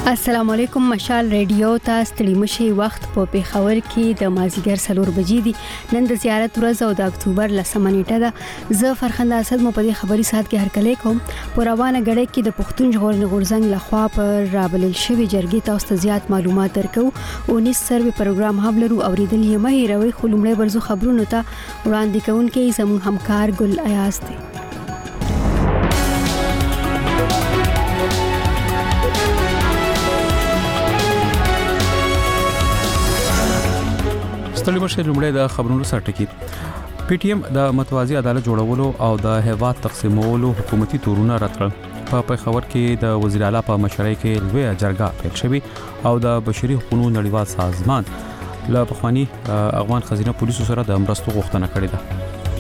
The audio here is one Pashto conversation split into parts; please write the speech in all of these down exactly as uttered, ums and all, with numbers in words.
السلام علیکم مشال ریډیو ته ستړي مشي وخت په پیښور کې د مازیګر سلور بجې دي نن د زیارت ورځ او د اکتوبر لسمه نیټه ده زه فرخنده اسد مو په دې خبري سات کې هرکلی کوم په روانه غړې کې د پښتون ژغورنې غورځنګ لخوا پر رابلل شوی جرګې تاسو زیات معلومات درکو او نس سروي پروګرام هم لرو اوریدل یې مې روي خلومړی برزو خبرونه ته وړاندې کوونکې زموږ همکار ګل ایاز دی ستړي مشه لومړی د خبرونو سرټکی پی ټی ایم د متوازی عدالت جوړولو او د هیواد تقسیمولو حکومتي تورونه رد کړل په پیښور کې د وزیر اعلی په مشرۍ کې لوی جرګه پیل شوې او د بشري حقوقو نړیوال سازمان له پخوانی افغان خزینه پولیسو سره د مرستو غوښتنه کړې ده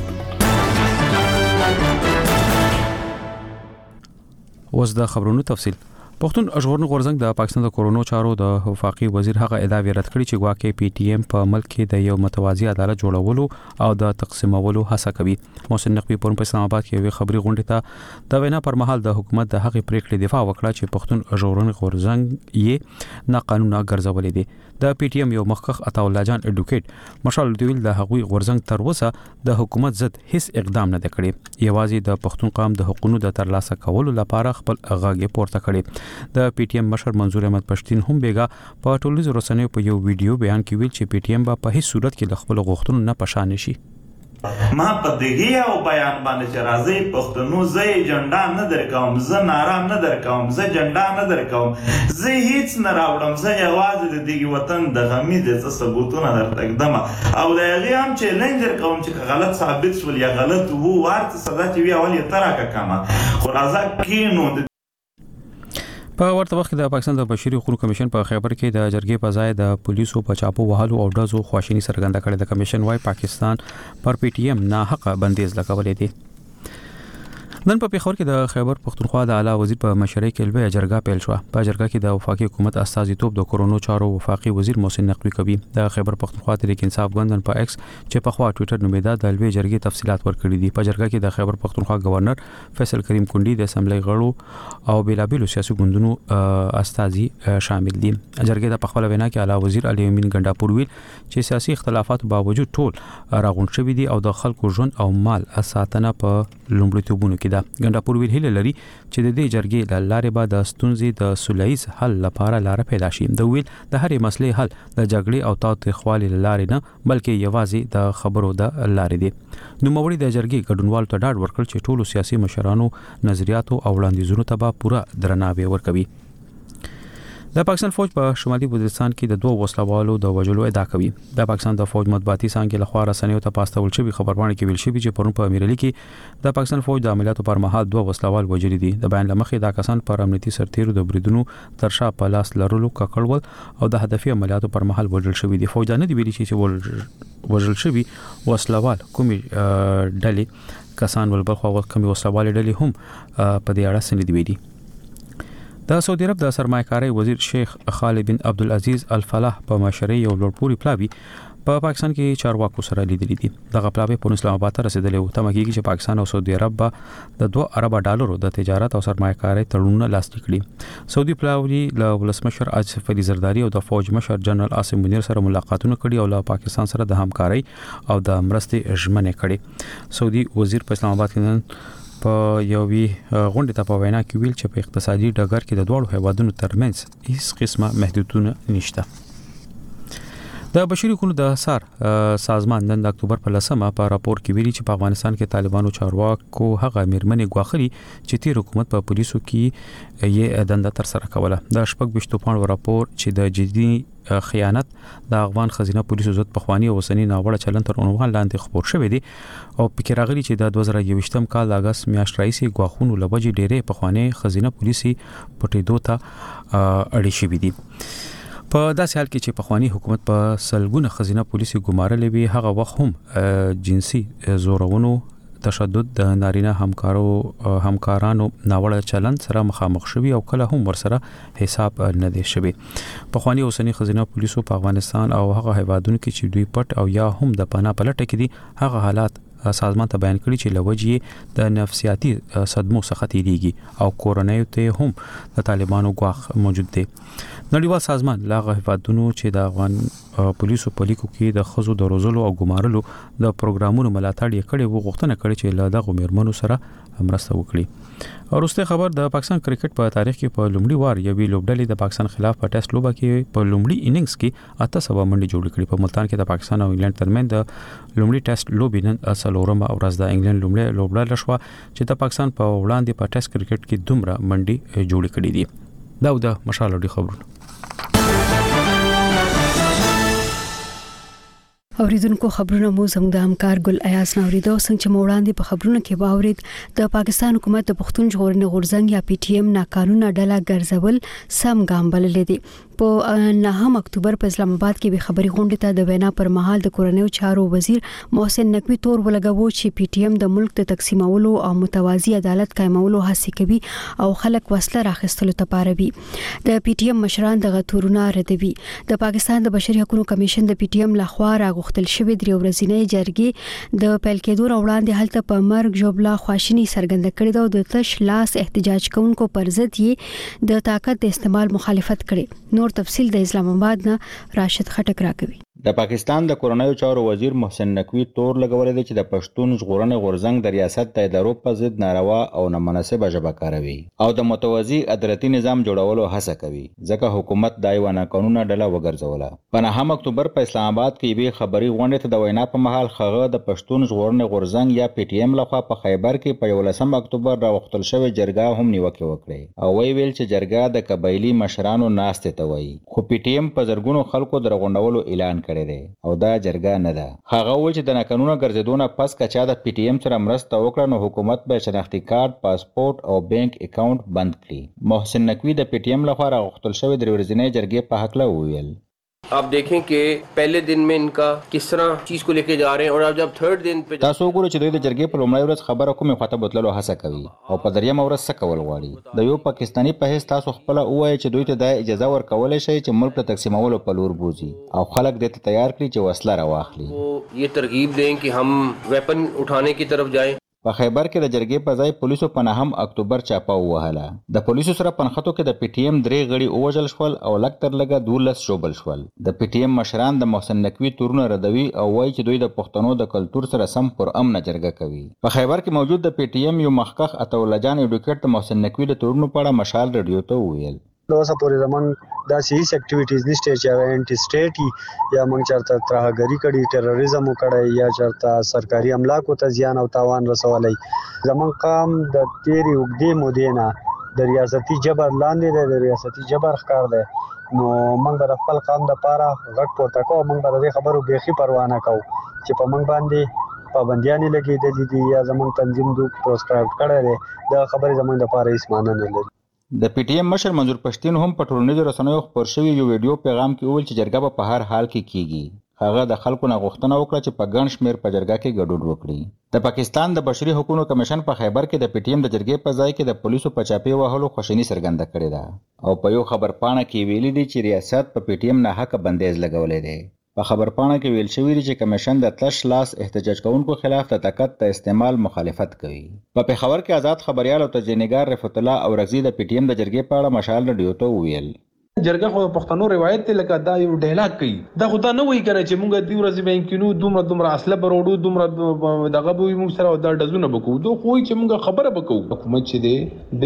اوس د خبرونو تفصیل پښتون ژغورنې غورځنګ د پاکستان د کورونو چارو د وفاقي وزیر هغه ادعا رد کړې چې ګواکې پی ټی ایم په ملک کې د یو متوازی عدالت جوړولو او د تقسیمولو هڅه کوي محسن نقوی په اسلام آباد کې یو خبري غونډه ته د وینا پر مهال د حکومت د هغې پریکړې دفاع وکړه چې پښتون ژغورنې غورځنګ یې ناقانونه ګرځولې دي د پی ټی ایم یو مخکخ عطا الله جان اډوکیټ مشال دویل د هغوی غورځنګ تر اوسه د حکومت ضد هیڅ اقدام نه کړی یوازې د پښتون قوم د حقوقو د ترلاسه کولو لپاره خپل غاګي پورته کړی د پی ټی ایم مشر منظور احمد پښتين هم بیګا په ټولنیزو رسنیو په یو ویډیو بیان کې ویل چې پی ټی ایم په هیڅ صورت کې د خپل غوښتنو نه پښان نشي ما په دغه او بیان باندې چې راځي پښتنو زه جنډا نه درکوم زه نارام نه درکوم زه جنډا نه درکوم زه هیڅ نه راوړم زه یوازې د دغه وطن د غمی د ثبوتونه درتقدم او د هغه هم چیلنج درکوم چې غلط ثابت شول یا غلط وو ورته سزا چې وی اول ترکه کما خو راځه کینو په ورته وخت د پاکستان د بشري حقوقو کمیشن په خیبر کې د جرګې په ځای د پولیسو په چاپو وهلو او ډزو خواشینی څرګنده کړې د کمیشن وايي پاکستان پر پی ټی ایم نه حق بندیز لګولې دي نن په پیښور کې د خیبر پښتونخوا د اعلی وزیر په مشرۍ کې لوی جرګه پیل شو په جرګه کې د وفاقي حکومت استازیتوب د کورونو چارو وفاقي وزیر محسن نقوی کوي د خیبر پښتونخوا تحریک انصاف غوندن په ایکس چې په خوا ټوئیټر نومیدا د لوی جرګې تفصيلات ورکړي دي په جرګه کې د خیبر پښتونخوا گورنر فیصل کریم کونډي د اسمبلی غړو او بیلابیلو سیاسي ګوندونو استازي شامل دي جرګې د پخوله وینا کې اعلی وزیر علي امین ګنڈاپور ویل چې سیاسي اختلافات باوجود ټول راغون شوي دي او د خلکو ژوند او مال ساتنه په لومړیتوبونو کې دا ګنډاپور ویل هله لري چې د دې جرګې د لارې بعد د ستونزې د سولهییز حل لپاره لار پیدا شي د ویل د هرې مسلې حل د جګړې او تاوتریخوالي لارې نه بلکې یوازې د خبرو د لارې دی نو موري د جرګې ګډونوال ته ډاډ ورکړ چې ټولو سیاسي مشرانو نظریاتو او وړاندیزونو ته به پوره درناوی ورکوي د پاکستان فوج په شمالي بلوچستان کې د دوه وسلوالو د وژلو ادعا کوي د پاکستان د فوج مطبوعاتي څنګه لخوا رسنیو ته پاستول شوی خبرونه کې ویل شوی چې پرون په امیرعلی کې د پاکستان فوج د عملیاتو پر مهال دوه وسلوال وژل دي د بیان لمخې دا کسان پر امنیتي سرتیرو د بریدونو ترشا په لاس لرلو ککړول او د هدفي عملیاتو پر مهال وژل شوی دي فوج نه دی ویلي چې وژل شوی وسلوال کومي ډلې کسان ولبل خو کومي وسلوال ډلې هم په دې اړه سند دی ویلي د سعودي عرب د سرمایه‌کاري وزیر شیخ خالد بن عبدالعزیز الفلاح په مشرۍ یو لوړپوړي پلاوی په پاکستان کې چارواکو سره لیدلې دي دغه پلاوی په اسلام آباد ته رسیدلې و تمه کېږي چې پاکستان او سعودي عرب به د دوه ارب ډالرو د تجارت او سرمایه‌کاري تړونونه لاسلیک کړي سعودي پلاوی له ولسمشر آصف علي زرداری او د فوج مشر جنرال عاصم منیر سره ملاقاتونه کړي او له پاکستان سره د همکارۍ او د مرستې ژمنې کړي سعودي وزیر په اسلام آباد کې په یوې غونډه ته په وینا کې ویل چې په اقتصادي ډګر کې د دوه هیوادونو ترمنځ هیڅ قسمه محدودونه نشته د بشري حقوقو د سار سازمان نن د اکتوبر په لسمه په راپور کې ویلي چې په افغانستان کې طالبانو چارواکو هغه میرمنې غواخلي چې تیر حکومت په پولیسو کې یې دنده تر سره کوله د شپږ بشتو پاڼو راپور چې د جدي خیانت د افغان خزینه پولیسو ضد په خواني او وسنی ناوړه چلن تر عنوان لاندې خبر شوې دي او پکې راغلي چې د دوه زره یوویشتم کال د اگست میاشتې راځي غواخونو لوجې ډېرې په خواني خزینه پولیسي پټېدو ته اړې شوې دي په داسې حال کې چې په خواني حکومت په سلګونه خزینه پولیسي ګمارلې وي هغه وخت هم جنسي زورونو تشدد د نارینه همکارو همکارانو ناوړه چلند سره مخامخ شوي او کله هم ورسره حساب نه دی شوی په خواني اوسنی خزینه پولیسو په افغانستان او هغه هیوادونو کې چې دوی پټ او یا هم د پناه پلټه کې دي هغه حالات سازمان ته بیان کړی چې لوجې د نفسیاتي صدمو څخه تیریږي او کورنۍ ته هم د طالبانو غواخ موجود دی. نړیوال سازمان لاغه هیوادونو چې د افغان پولیسو په لیکو کې د خزو د روزلو او ګمارلو د پروګرامونو ملاتړ یې کړي وو غوښتنه کړې چې له دغه میرمنو سره مرسته وکړي. وروسته خبر د پاکستان کرکټ په تاریخ کې په لومړي وار یوې لوبډلې د پاکستان خلاف په ټیسټ لوبه کې په لومړي اننګز کې اته سوه منډې جوړې کړې. په ملتان کې د پاکستان او انګلند ترمنځ د لومړي ټیسټ لوبې نن څلورمه ورځ د انګلند لومړی لوبډله شوه چې د پاکستان په وړاندې په ټیسټ کرکټ کې دومره منډې جوړې کړې دي. دا د مشال اړې خبرونه. اوریدونکو خبرونه مو زموږ د همکار ګل ایاز نوریدو څنګه چې وړاندې په خبرونو کې واورید د پاکستان حکومت د پښتون ژغورنې غورځنګ یا پی ټی ایم ناقانونه ډله ګرځول سم ګام بلل دي. په نهم اکتوبر په اسلام آباد کې به خبري غونډه ته د وینا پر مهال د کورنیو چارو وزیر محسن نقوی تور ولګاوه چې پی ټی ایم د ملک د تقسیمولو او متوازی عدالت قائمولو هڅه کوي او خلک وسله راخستلو ته پاروي. د پی ټی ایم مشران د غتورونه ردوي. د پاکستان د بشري حقوقو کمیشن د پی ټی ایم لخوا راغوښتل شوی د ورځنۍ جرګې د پیل کېدو وړاندې هلته په مرګ جوړلا خواشینی څرګنده کړې ده او د تش لاس احتجاج کوونکو پر ضد یې د طاقت د استعمال مخالفت کړي. نور تفصیل د اسلام آباد نه راشد خټک راکوي. د پاکستان د کورنیو چارو وزیر محسن نقوی تور لګولې ده چې د پښتون ژغورنې غورځنګ د ریاست د ادارو په ضد ناروا او نامناسبه ژبه کاروي او د متوازی عدالتي نظام جوړولو هڅه کوي ځکه حکومت دای ونه قانوني ډله وګرځوله. په نهم اکتوبر په اسلام آباد کې به خبري غونډه ته د وینا په مهال خغه د پښتون ژغورنې غورځنګ یا پی ټی ایم لخوا په خیبر کې په یولسم اکتوبر راوختل شوی جرګه هم نیوکه وکړه او وی ویل چې جرګه د قبایلی مشرانو ناشته ته وایي خو پی ټی ایم په زرګونو خلکو درغونډولو اعلان کړی دی او دا جرګه نه ده. هغه وایي چې د ناقانونه ګرځېدونه پس کچا د پی ټی ایم سره مرسته وکړه نو حکومت به شناختی کارت، پاسپورت او بانک اکاؤنٹ بند کړي. محسن نقوی د پی ټی ایم لخوا راغوښتل شوی د ورځنۍ جرګې په حق له وویل आप देखें कि पहले दिन में इनका किस तरह चीज को लेके जा रहे हैं और अब जब थर्ड दिन पे تاسو وګورئ چې دوی د جرګې په لومړۍ ورځ خبره کومه خاطر بوتلو هڅه کوي او په دریم ورځ څه کول غواړي. د یو پاکستانی په هیڅ تاسو خپل وایي چې دوی ته د اجازه ورکولای شي چې ملک ته تقسیمولو په لور بوزي او خلک دې ته تیار کړي چې وسله راواخلي. ये तरغیب दें कि हम वेपन उठाने की तरफ जाएं. په خیبر کې د جرګې په ځای پولیسو په نهم اکتوبر چاپه ووهله. د پولیسو سره پنخته کې د پی ټی ایم درې غړي ووژل شول او لږ تر لږه دولس ژوبل شول. د پی ټی ایم مشران د محسن نقوی تورونه ردوي او وایي چې دوی د پښتنو د کلتور سره سم پر امن جرګه کوي. په خیبر کې موجود د پی ټی ایم یو مخکخ عطاالله جان ایډوکیټ د محسن نقوی د تورونو په اړه مشال رادیو ته وویل اوسه پورې زمونږ داسې هیڅ اکټیویټیز نشته چې هغه انټي سټیټي یا موږ چرته ترهګري کړي، ټیرریزم وکړي یا چرته سرکاري املاکو ته زیان او تاوان رسولی. زمونږ قام د تیرې اوږدې مودې نه د ریاستي جبر لاندې دی، د ریاستي جبر ښکار دی. نو موږ به د خپل قام دپاره غږ پورته کوو، موږ به د دې خبرو بیخي پروا نه کوو چې په موږ باندې پابندیانې لګېدلې دي یا زمونږ تنظیم دو پروسکرایب کړی دی. دا خبرې زمونږ دپاره هېڅ معنی نه لري. د پی ټی ایم مشر منظور پښتین هم په ټولنیزو رسنیو خپور شوی یو ویډیو پیغام کې وویل چې جرګه به په هر حال کې کیږي. هغه د خلکو نه غوښتنه وکړه چې په ګڼ شمېر په جرګه کې ګډون وکړي. د پاکستان د بشري حقوقو کمیشن په خیبر کې د پی ټی ایم د جرګې په ځای کې د پولیسو په چاپې وهلو خواشیني څرګنده کړې ده او په یو خبرپاڼه کې ویلي دي چې ریاست په پی ټی ایم نه حق بندیز لګولی دی. په خبرپاڼه کې ویل شوی دی چې کمیشن د تش لاس احتجاج کوونکو خلاف د طاقت د استعمال مخالفت کوي. په پېښور کې آزاد خبريال او تجزیه‌نګار رفعت الله او رغزي د پی ټی ایم د جرګې په اړه مشال رادیو ته وویل جرګه خو پښتنو روایت ته لکه دا یو ډایلاګ کوي. دا خو دا نه وایي کنه چې مونږ د ورځې بانکینو دومره دومره اصله بروډو دومره دغه به موږ سره دا ډزونه وکړو. دوی خو چې مونږ خبره وکړو. حکومت چې دی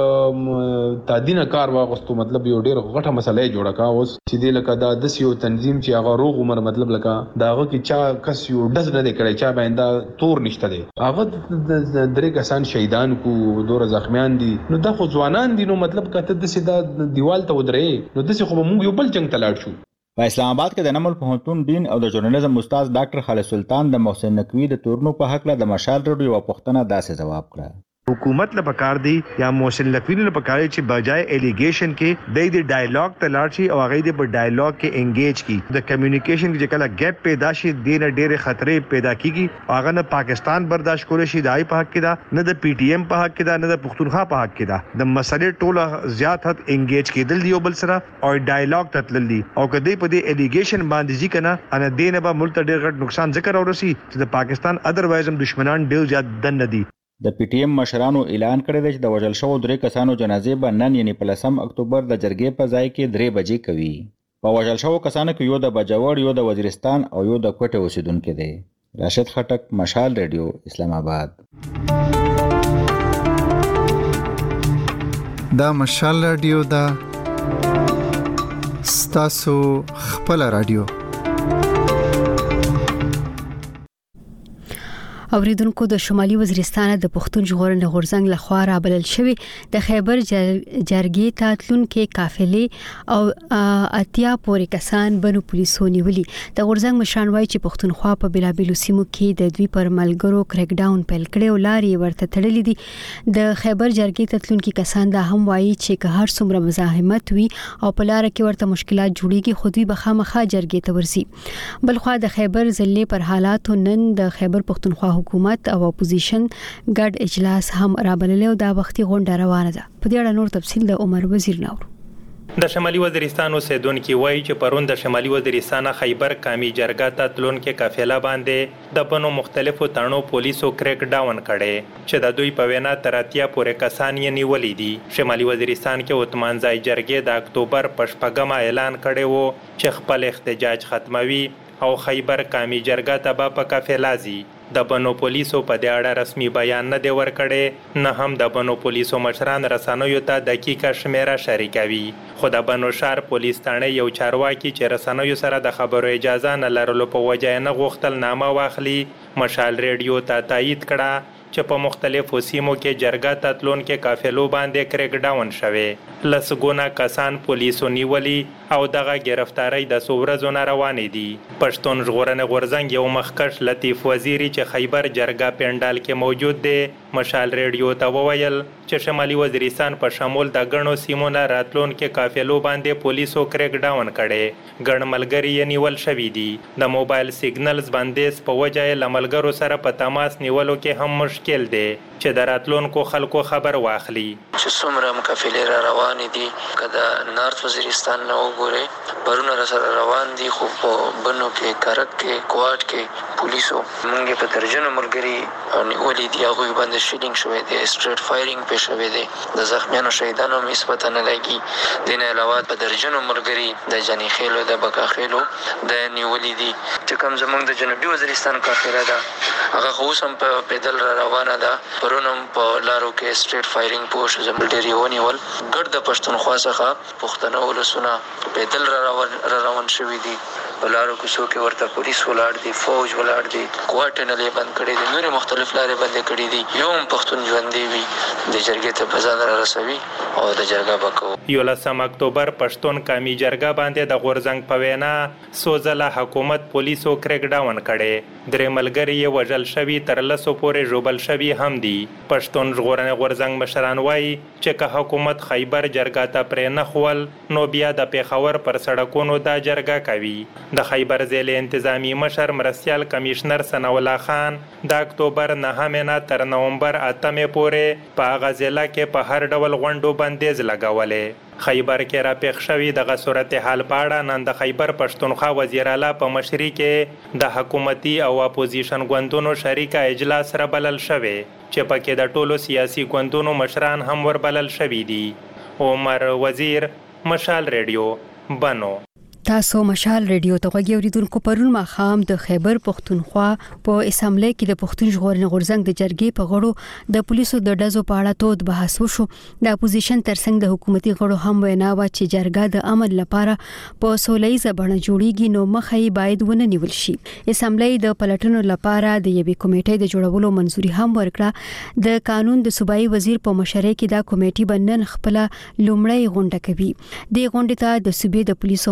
ډېر تعدینه کار واغستو، مطلب یو ډېر غټه مسله جوړه کا اوس چې دی لکه دا د یو تنظیم چې هغه روغ عمر مطلب لکه داغه کې چا کس یو ډز نه دی کړی، چا باندې تور نشته دی، هغه درې کسان شهیدان کو، دوه زخمیان دي. نو دا خو ځوانان دي، نو مطلب کته د سیدا دیوال ته ودرې نو دسه خو موږ یو بل جنگ ته لاړ شو. په اسلام آباد کې د نمل پوهنتون دین او د ژورنالیزم استاد ډاکټر خالد سلطان د محسن نقوی د تورونو په حق له د مشال رادیو یوه پوښتنه داسې ځواب کړه حکومت له پکار دی یا محسن نقوی له پکار چې بجای الیګیشن کې د دې ډایلاګ ته لاړ شي او هغه دې په ډایلاګ کې انګیج کی د کمیونیکیشن کې کله ګیپ پیدا شي د نه ډېر خطرې پیدا کیږي هغه نه پاکستان برداشت کول شي دای په حق کې دا نه د پی ټی ایم په حق کې دا نه د پښتونخوا په حق کې دا د مسلې ټوله زیات حد انګیج کېدل دی بل سره او ډایلاګ تتل دی او کدی په دې الیګیشن باندې ځکه نه ان دینه به ملت ډېر غټ نقصان ذکر اورسي چې د پاکستان ادروایز هم دشمنان ډېر زیات دن دي. د پی ټی ایم مشرانو اعلان کړی دی چې د وژل شوو درې کسانو جنازې به نن یعنی په لسم اکتوبر د جرګې په ځای کې درې بجې کوي. په وژل شوو کسانو کې یو د بجاور، یو د وزیرستان او یو د کوټه اوسیدونکو دی. راشد خټک، مشال ریډیو، اسلام آباد. دا مشال ریډیو دا ستاسو خپل ریډیو. اوریدونکو د شمالي وزیرستان د پښتون ژغورنې غورځنګ لخوا رابلل شوی د خیبر جرګې ته تلونکو قافلې او اتیا پورې کسان بنو پولیسو نیولي. د غورځنګ مشران وایي چې پښتونخوا په بلابلو سیمو کې د دوی پر ملګرو کریک ډاون پیل کړي او لارې ورته تړلې دي. د خیبر جرګې ته تلونکو کسان دا هم وایي چې که هر څومره مزاحمت وي او په لار کې ورته مشکلات جوړيږي خو دوی به خامخا جرګې ته ورسي. بلخوا د خیبر ضلع پر حالاتو نن د خیبر پښتونخوا حکومت او اپوزیشن ګډ اجلاس هم رابلل او دا وختي غونډه روانه ده. په دې اړه نور تفصیل د عمر وزیر نور. د شمالي وزیرستان اوسیدونکو وایي چې پرون د شمالي وزیرستان خیبر کامی جرګه ته تلونکو قافله باندې د بنو مختلفو تڼو پولیسو کریک ډاون کړي چې د دوی په وینا تر اتیا پورې کسان یې نیولې دي. شمالي وزیرستان کې اوتمانځای جرګې د اکتوبر په شپږمه اعلان کړی وو چې خپل احتجاج ختموي او خیبر کامی جرګه ته به په قافله ځي. د بنو پولیسو په دې اړه رسمي بیان نه دی ورکړی، نه هم د بنو پولیسو مشران رسنیو ته دقیقه شمیره شریکوي. خو د بنو شهر پولیس ثانه یو چارواکي چې رسنیو سره د خبرو اجازه نه لرلو په وجه نه غوښتل نامه واخلي، مشال ریډیو ته تایید کړه چې په مختلفو سیمو کې جرګه ته تلونکو قافلو باندې کریک ډاون شوی. لسګونه کسان پولیسو نیولي او دغه گرفتاری د څو ورځو نه روانې دي. پښتون ژغورنې غورځنګ یو مخکښ لطیف وزیری چې خیبر جرګه پندال کې موجود دی مشال ریډیو ته وویل چې شمالي وزیرستان په شمول د غنو سیمو نه راتلونکو قافلو باندې پولیسو کریک ډاون کړي. ګڼ ملګری یې نیول شوي دي. د موبایل سیګنلز بندیز په وجه یې له ملګرو سره په تماس نیولو کې هم مشکل دی چې د راتلونکو خلکو خبر واخلي. چې څومره مقافلې را روانې دي که د نارت وزیرستان نه وګورئ پرونه را سره روان دي، خو په بنو کې کرک کې کوارټ کې پولیسو موږ په درجنو ملګري نیولي دي. هغوی باندې شیلینګ شوی دی، سټریټ فایرینګ پې شوی دی، د زخمیانو شهیدانو هم هېڅ پته نه لګي. دې نه علاوه په درجنو ملګري د جني خیلو د بکا خیلو د نیولي دي. چې کوم زموږ د جنوبي وزیرستان قافله ده هغه خو اوس هم په پیدل را روانه ده. پرون هم په لارو کې سټریټ فایرینګ پوه شو، زموږ ډېر یې ونیول. ګډ د پښتونخوا څخه پښتانه ولسونه پیدل را روان را روان شوي دي. په لارو کوڅو کې ورته پولیس ولاړ دي، فوج ولاړ دي، کوارټ نه یې بند کړي دي، نورې مختلف لارې بندې کړي دي. یو هم پښتون ژوندی وي د جرګې ته په ځان را رسوي او د جرګه به کوو. یولسم اکتوبر پښتون کامی جرګه باندې د غورځنګ په وینا څو ځله حکومت پولیسو کریک ډاون کړي. درې ملګري یې وژل شوي، تر لسو پورې ژوبل شوي هم دي. پښتون ژغورنې غورځنګ مشران وایي چې که حکومت خیبر جرګه ته پرې نه ښول نو بیا د پېښور پر سړکونو دا جرګه کوي. د خیبر ضلع انتظامی مشر مرستیال کمیشنر ثناء الله خان د اکتوبر نهمې نه تر نومبر اتمې پورې په هغه ضلع کې په هر ډول غونډو بندیز لګولې. خیبر کې را پیښ شوی دغه صورتحال په اړه نن د خیبر پښتونخوا وزیر اعلی په مشرۍ کې د حکومتي او اپوزیشن ګوندونو شریکه اجلاس را بلل شوی چې پکې د ټولو سیاسي ګوندونو مشران هم ور بلل شوي دي. عمر وزیر، مشال ریډیو، بنو. تاسو مشال ریډیو ته غوږی اوریدونکو. پرون ماښام د خیبر پښتونخوا په اسمبلی کې د پښتون ژغورنې غورځنګ د جرګې په غړو د پولیسو د ډزو په اړه تود بحث وشو. د اپوزیشن ترڅنګ د حکومتي غړو هم وینا و چې جرګه د امن لپاره په سولهییزه بڼه جوړیږي نو مخه یې باید ونه نیول شي. اسمبلی د پلټنو لپاره د یوې کمیټې د جوړولو منځوري هم ورکړه. د قانون د صوبایي وزیر په مشرۍ کې دا کمیټه بنن خپل لومړی غونډه کوي. د غونډې ته د صوبې د پولیسو مشر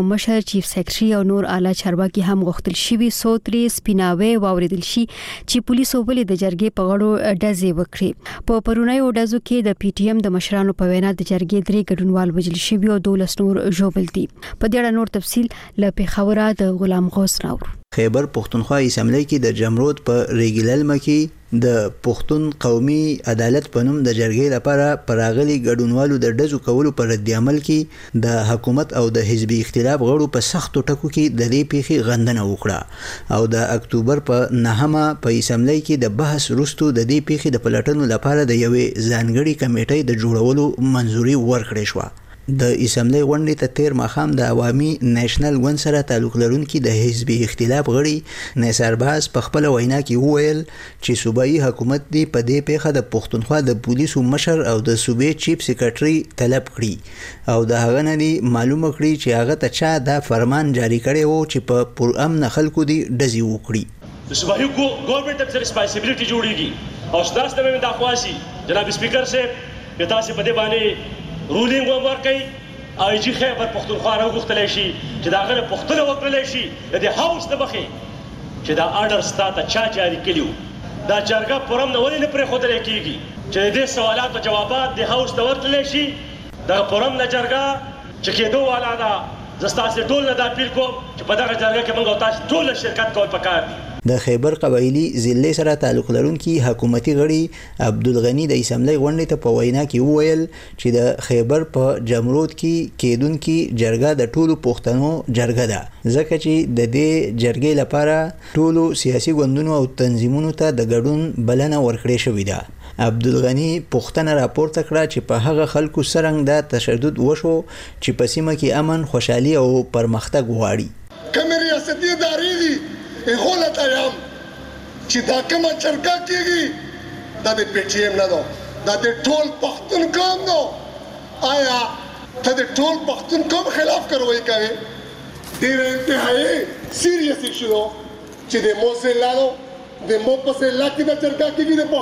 چیف سیکریټري او نور اعلی چارواکي هم غوښتل شوی سو ترې سپیناوي واوریدل شي چې پولیسو ولې د جرګې په غړو ډزې وکړي. په پرونیو ډزو کې د پی ټی ایم د مشرانو په وینا د جرګې درې ګډونوال وژل شوي او دولس نور ژوبل دي. په دې اړه نور تفصیل له پیښوره د غلام غوث راوړو. خیبر پښتونخوا اسمبلی کې د جمرود په ریګلل مکی د پښتون قومي عدالت په نوم د جرګې لپاره پراغلي ګډونوالو د ډزو کولو پر رد عمل کې د حکومت او د حزبي اختلاف غړو په سختو ټکو کې د دې پیښې غندنه وکړه او د اکتوبر په نهمه په اسمبلی کې د بحث وروسته د دې پیښې د پلټنو لپاره د یوې ځانګړي کمیټې د جوړولو منځوري ورکړې شوه. د اسمبلی غونډې ته تیر ماښام د عوامي نېشنل ګوند سره تعلق لرونکي د حزبي اختلاف غړي نثار باز په خپل وینا کې وویل چې صوبایي حکومت دی په دې پیښه د پښتونخوا د پولیسو مشر او د صوبې چیف سیکریټري طلب کړي او د هغه نه دی معلومه کړي چې هغه ته چا دا فرمان جاری کړی وو چې په پرامن خلکو دی ډزې وکړي. د صوبایي ګورنمنت تر ریسپانسیبিলিټي جوړیږي او ستاسو د مې د اخواسي جناب سپیکر صاحب په تاسو په دې باندې رولینګ ورکړي او چې خیبر پښتونخوا راغوښتلی شي چې دا غره پښتنه وکړلی شي د دې هاوس د مخې چې دا آرډر ستا ته چا جاری کړي وو دا جرګه پرم نه ولې نه پرېښودلی کېږي چې د دې سوالاتو جوابات د هاوس ته ورکړلی شي. دغه پرم نه جرګه چې کېدو والا ده زه ستاسې ټول نه دا اپیل کوم چې په دغه جرګه کې موږ او تاسو ټول شرکت کول پکار دي. د خیبر قبایلی ضلع سره تعلق لرونکي حکومتي غړي عبدالغنی د اسمبلی غونډې ته په وینا کې وویل چې د خیبر په جمرود کې کېدونکي جرګه د ټولو پښتنو جرګه ده ځکه چې د دې جرګې لپاره ټولو سیاسي ګوندونو او تنظیمونو ته د ګډون بلنه ورکړې شوې ده. عبدالغنی پښتنه راپورته کړه چې په هغه خلکو سرنګ د تشدد وشو چې په سیمه کې امن خوشحالي او پرمختګ غواړي. کومې ریاستي ادارې دي هغه لته یم چې دا کومه چرګه کېږي دا د پی ټی ایم نه ده دا د ټول پښتون قوم ده. آیا ته د ټول پښتون قوم خلاف کاروي کوي؟ ډېر انتهایی سیریس ایشو ده چې د مو ضلعو د مو په ضلع کې د چرګه کېږي د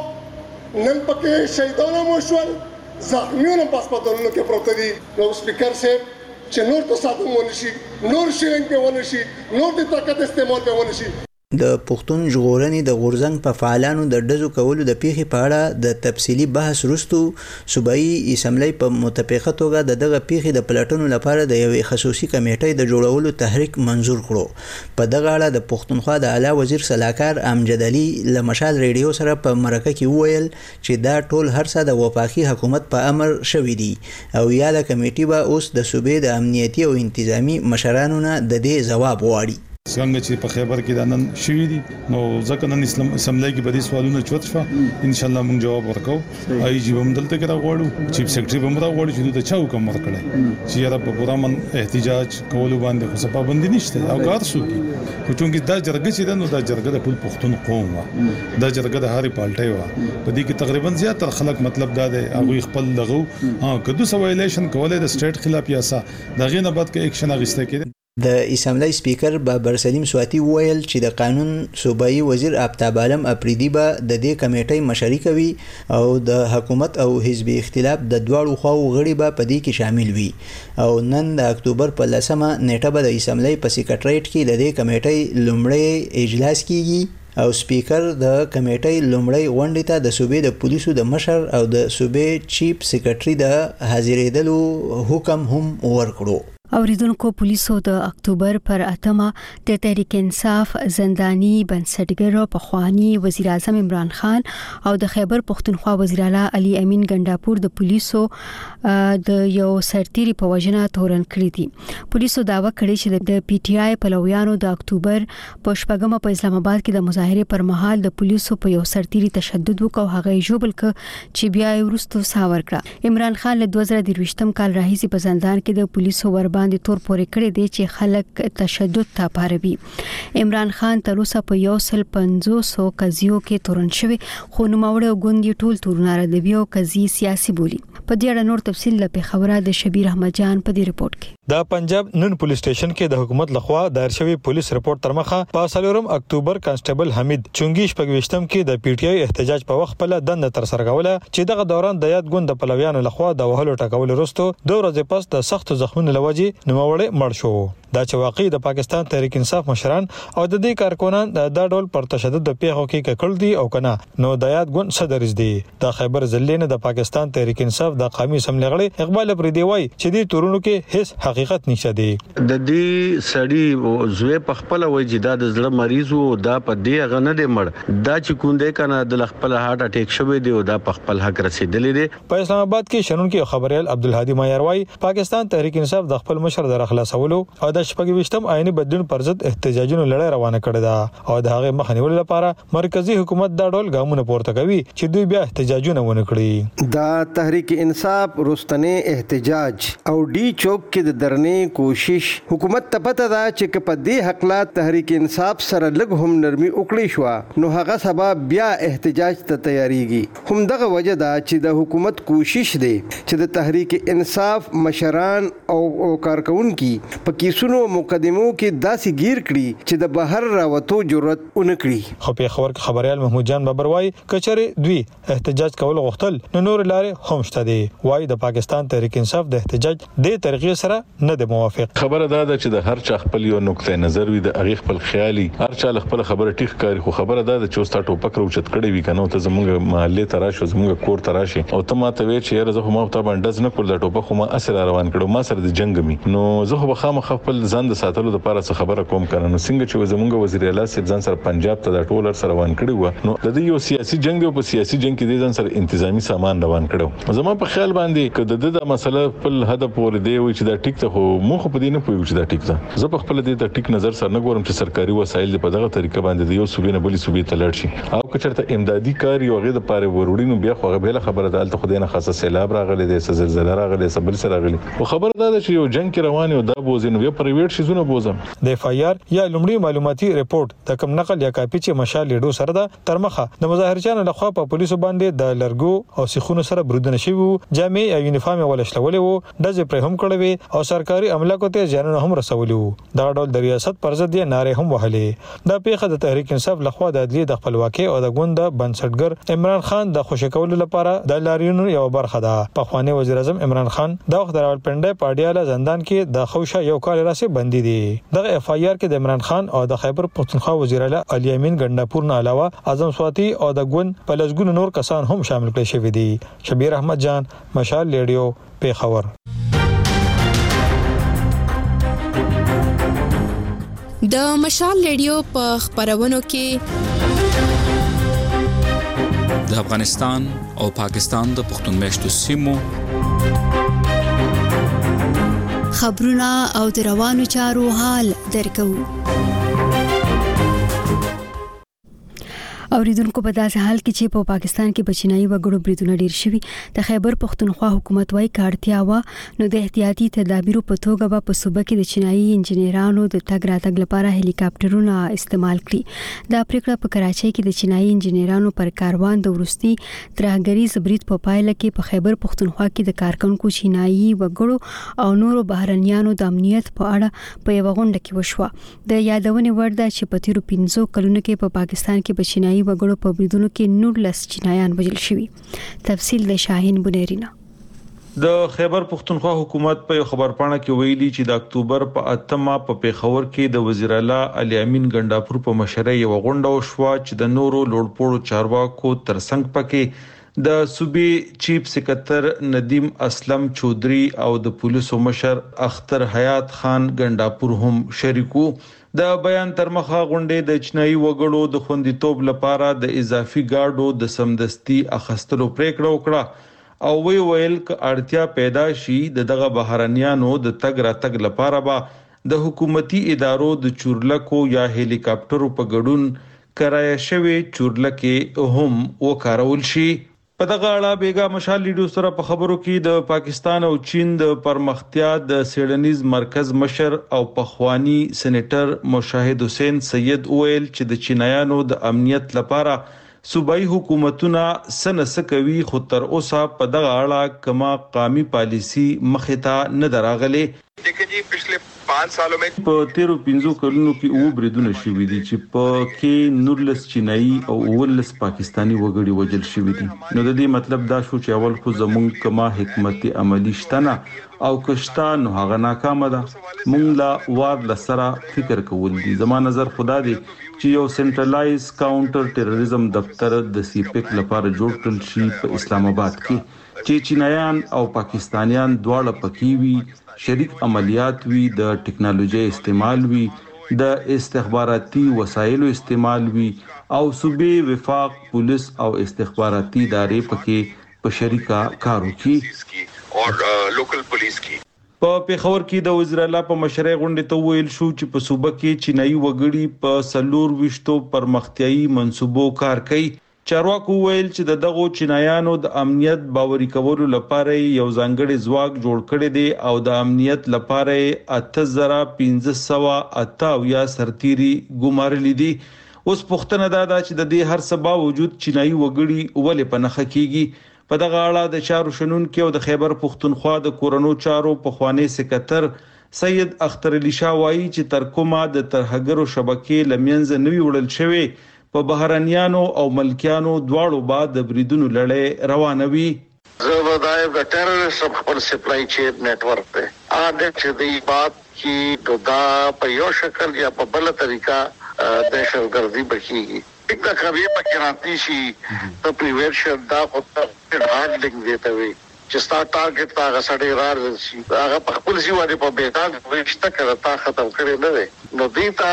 پښتنو نن پکې شهیدانو مو شول زخمیونه په هسپتالونو کې پروت دي. نو سپیکر صاحب چې نور تو ساتو ونشي نور شیرنګ په ونشي نور د طاقت استعمال په ونشي. د پښتون ژغورنې د غورزنګ په فعالانو د ډزو کولو د پیښې په اړه د تفصیلي بحث وروسته صوبایي اسمبلی په متفقه توګه د دغه پیښې د پلټنو لپاره د یوې خصوصي کمیټې د جوړولو تحریک منظور کړو. په دغه اړه د پښتونخوا د اعلی وزیر سلاکار امجد علي له مشال ریډیو سره په مرکه کې وویل چې دا ټول هر څه د وفاقي حکومت په امر شوي دي او یاده کمیټې به اوس د صوبې د امنیتي او انتظامی مشرانو نه د دې ځواب غواړي. څنګه چې په خیبر کې د نن شوی دي نو ځکه نن اسلام اسمبلی کې به دي سوالونه چوت شو ان شاء الله موږ جواب ورکو. آی جی هم دلته کې راغواړو چیف سیکریټری هم راغواړي چې د چا حکم ورکړي چې یاره په پرامن احتجاج کولو باندې خو څه پابندي نشته او کار شو کی خو چونګې دا جرګه چې ده نو دا جرګه د ټول پښتون قوم و دا جرګه د هاري پالټي و په دې کې تقریبا زیاتره خلک مطلب دا دی هغه خپل لغو ها کدو سوالېشن کولای د سټیټ خلاف یاسا دغه نه بعد کې اکشن اغسته کړي. د اسمبلی سپیکر بابر سلیم سواتی وویل چې د قانون صوبایي وزیر آفتاب عالم اپریدي به د دې کمیټې مشري کوي او د حکومت او حزبي اختلاف د دواړو خواو غړي به په دې کې شامل وي او نن د اکتوبر په لسمه نیټه به د اسمبلی په سیکریټریټ کې د دې کمیټې لومړی اجلاس کیږي او سپیکر د کمیټې لومړی غونډې ته د صوبې د پولیسو د مشر او د صوبې چیف سیکریټري د حاضرېدلو حکم هم ورکړو. اوریدونکو پولیسو د اکتوبر پر اتمه د تحریک انصاف زندانی بنسټګر پخوانی وزیر اعظم عمران خان او د خیبر پښتونخوا وزیر اعلی علي امین ګنداپور د پولیسو د یو سرتیری په وجنه تورن کړی دي. پولیسو داوا کړی چې د پی ټ آی پلویانو د اکتوبر په شپږمه په اسلام آباد کې د مظاهره پر مهال د پولیسو په یو سرتیری تشدد وکاو هغه جوبل ک چې بیا ورستو ساور کړ. عمران خان له دوه زره درویشتم کال راهیسې په زندان کې د پولیسو ور باندې تور پورې کړی دی چې خلک تشدد ته پاروي. عمران خان تر اوسه په یو سل پنځوس قضیو کې تورن شوی خو نوموړی ګوند ټول تورونه ردوي او قضیې سیاسي بولي. په دې اړه نور تفصیل له پیښوره د شبیر احمد جان په دې رپورت کې. د پنجاب نن پولیس سټیشن کې د حکومت لخوا دایر شوی پولیس رپورت تر مخه په څلورم اکتوبر کانسټیبل حمید چونګي شپږويشتم کې د پی ټ آی احتجاج په وخت په دند تر سره کوله چې دغه دوران د یاد ګوند د پلویانو لخوا د وهلو ټکول وروسته دوه ورځې پس د سخت زخمونو لوجي کې نوموړی مړ شو. دا چې واقعي د پاکستان تحریک انصاف مشران او د دې کارکونان د دا ډول پر تشدد د پیښو کې ککړ دي او کنه نو د یاد ګون صدرز دي. د خیبر ضلع د پاکستان تحریک انصاف د قومي اسمبلی غړي اقبال پردي وای چې د تورونو کې هیڅ حقیقت نشته دی. د دې سړی زوی په خپل وای چې دا د زړه مریض وو دا په دې غنه دی مړ دا چې کوندې کنه د خپل هارت اٹیک شوی دی او دا په خپل حق رسیدلې دی. په اسلام آباد کې شنونکو خبريال عبدالهادي مایار وای پاکستان تحریک انصاف د خپل مشر در خلاصولو او د شپږ آئینی بدلون پر ضد احتجاجونو لړۍ روانه کړې ده او د هغه مخ نیولو لپاره مرکزی حکومت دا ډول ګامونه پورته کوي چې دوی بیا احتجاجونه ونه کړي. دا تحریک انصاف رستنه احتجاج او ډي چوک کې د درنې کوشش حکومت ته پته ده چې په دې حقلات تحریک انصاف سره لږ هم نرمي وکړي شو نو هغه سبب بیا احتجاج ته تیاریږي. هم دغه وجه ده چې د حکومت کوشش دی چې د تحریک انصاف مشران او کارکونکو په کیسونو مقدمو کې داسې گیر کړي چې د بهر راوتو جرأت ونکړي. خو په خبر کې خبريال محمود جان بابر وای کچره دوی احتجاج کول غوښتل نو نور لارې هم شته دي. وای د پاکستان تحریک انصاف د احتجاج د طریقې سره نه د موافق. خبره ده چې د هر چا خپل یو نقطه نظر وي د اغه خپل خیالي هر چا خپل خبره ټیک کاری خو خبره ده چې اوستا ټوپک روچت کړي وي کنه ته زموږ محله تراشو زموږ کور تراشي او ته ماته وی چې یاره زه هم ته باندې نه کول د ټوپک خو ما اثر روان کړو ما سره د جنگ می نو زه خو خامخ خپل ځان د ساتلو لپاره څه خبره کوم کنه نو څنګه چې زمونږ وزیر اعلی سید ځان سره پنجاب ته د ټولر سره روان کړی و نو د دې یو سیاسي جنگ او په سیاسي جنگ کې د ځان سره انتظامی سامان روان کړو. زما په خیال باندې کده د د مسله په هدف پورې دی و چې دا ټیک ته خو مخ په دې نه پوي چې دا ټیک ده. زه په خپل دې د ټیک نظر سره نه ګورم چې سرکاري وسایل په دغه طریقه باندې د یو صوبې نه بلې صوبې ته لړ شي او کچرته امدادي کار یو غي د پاره وروړي بیا خو غبهله خبره ده الته خدای نه خاصه سیلاب راغلی دی زلزلہ راغلی سبل سره راغلی خو خبره ده چې یو جنگ کې روان یو دا بوزین یو پرایویټ شیزونه بوزم. د اف آی آر یا لومړی معلوماتي ریپورت د کوم نقل یا کاپی چې مشال لیډو سره ده تر مخه د مظاهرچیانو لخوا په پولیسو باندې د لرګو او سیخونو سره برودنه شوی جامع یا یونیفارم ولشلولې وو د پر هم کړوي او سرکاري املاکو ته ځانونه هم رسولي وو. دا ډول د ریاست پر ضد یې ناره هم وهلې. دا پیښه د تحریک انصاف لخوا د عدلیې د خپلواکۍ او د ګوند بنسټګر عمران خان د خوشی کولو لپاره د لاریونو یو برخه ده. په خواني وزیر اعظم عمران خان د وخت راولپنډي پاډیاله زندان کې د خوشا یو کال راسي بندي دي. دغه اف آی آر کې د عمران خان او د خیبر پختونخوا وزیر اعلی علي امین ګنداپور نه علاوه اعظم سواتی او د ګوند په لسګونو نور کسان هم شامل کړي شوی دي. شبیر احمد جان مشال ریډیو پیښور. د مشال ریډیو په خبرونو کې د افغانستان او پاکستان د پښتون میشتو سیمو خبرونه او د روانو چارو حال درکو. اوریدونکو په داسې حال کې چې په پاکستان کې بچنایي وګړو بریدونه ډیر شوي د خیبر پختونخوا حکومت وايي کارتیا و نو د احتیاطي تدابیرو په توګه به په صوبه کې د چنایي انجنیرانو د تګ راتګ لپاره هلیکاپټرونه استعمال کړي. دا پریکړه په کراچۍ کې د چنایي انجنیرانو پر کاروان د ورستي ترهګریز برید په پایله کې په خیبر پختونخوا کې د کارکونکو چنایي وګړو او نورو بهرنیانو د امنیت په اړه په یو غونډه کې وشوه. د یادونې وړ ده چې په تیرو پنځو کلونو کې په پاکستان کې بچنایي وګړو په بریدونو کې نورلس چینایان وژل شوي. تفصیل د شاهین بنيرینه. د خیبر پختونخوا حکومت په خبرپاڼه کې ویلي چې د اکتوبر په اتمه په پیښور کې د وزیر اعلی علي امین ګنداپور په مشرۍ یو غونډه وشوه چې د نورو لوړپوړو چارواکو ترڅنګ پکې د صوبې چیف سکرټر ندیم اسلم چودري او د پولیسو مشر اختر حیات خان ګنداپور هم شریکو. د بیان تر مخه غونډې د چنایي وګړو د خوندیتوب لپاره د اضافي ګارډو د سمدستي اخستلو پریکړه وکړه او وی ویل ک اړتیا پیدا شي د دغه بهرنیانو د تګ راتګ لپاره به د حکومتي ادارو د چورلکو یا هلیکاپټرو په ګډون کرایه شوی چورلکې هم وکارول شي. په دغه اړه بیګا مشال لیډو سره په خبرو کې د پاکستان او چین د پرمختیا د سیډنیز مرکز مشر او پخوانی سېنیټر مشاهد حسین سید ویل چې د چینایانو د امنیت لپاره صوبایي حکومتونه سنس کوي خو تر اوسه په دغه اړه کما قومي پالیسی مخه ته نه دراغلي. देखिए जी पिछले पाँच सालों में په تیرو پنځو کلونو کې او بریدونه شوي دي چې په کې نورلس چینایي او ولس پاکستانی وګړي وجل شوي دي. نو د دې مطلب دا شو چې اول خو زمونږ کما حکمت عملی شتنه او کشتا نو هغه ناکامه ده. مونږ لا وار لسره فکر کول دي. زما نظر خدا دی چې یو سنټرلایز کاونټر ټیرریزم دفتر د سیپیک لپاره جوړ کړل شي په اسلام آباد کې چې چینایان او پاکستانیان دواړه پکې وي، شریک عملیات وي، د ټکنالوژي استعمال وي، د استخباراتي وسایلو استعمال وي او صوبې وفاق پولیس او استخباراتي ادارې پکې په شریکا کار وکړي او لوکل پولیس کی. په پیښور کې د وزیر اعلی په مشرۍ غونډې ته ویل شو چې په صوبه کې چینایي وګړي په سلور وشتو پرمختیايي منصوبو کار کوي. چارواکو ویل چې د دغو چینایانو د امنیت باوري کولو لپاره یو ځانګړی ځواک جوړ کړی دی او د امنیت لپاره اته زره پنځه سوه اته اویا سرتيري ګمارلي دي. اوس پوښتنه دا ده چې د دې هر څه باوجود چینایي وګړي ولې په نخښه کیږي. په دغه اړه د چارو شنونکو او د خیبر پښتونخوا د کورونو چارو پخوانی سکرټر سید اختر علي شاه وایي چې تر کومه د ترهګرو شبکې لمنځه نوي وړل شوی په بهرانيانو او ملکیانو دواړو بعد د بریدونو لړۍ روانه وي. زه ودای د ټیرریست خپل سپلای چین نت ورک ته ا د چې دی بات کی دا په یو شکل یا په بل طریقہ دهشتګردي بچیږي. یک دا کوي په کرانتی شي ته پریویشن دا خو ته هاندلینګ دیته وي چې ستا ټارګټ تا غسړې رار شي هغه په خپل سی باندې په بیتان وشته کړه تا ختم کړي نه وي. نو دیتا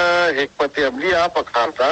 حکمت عملی اپ کارتا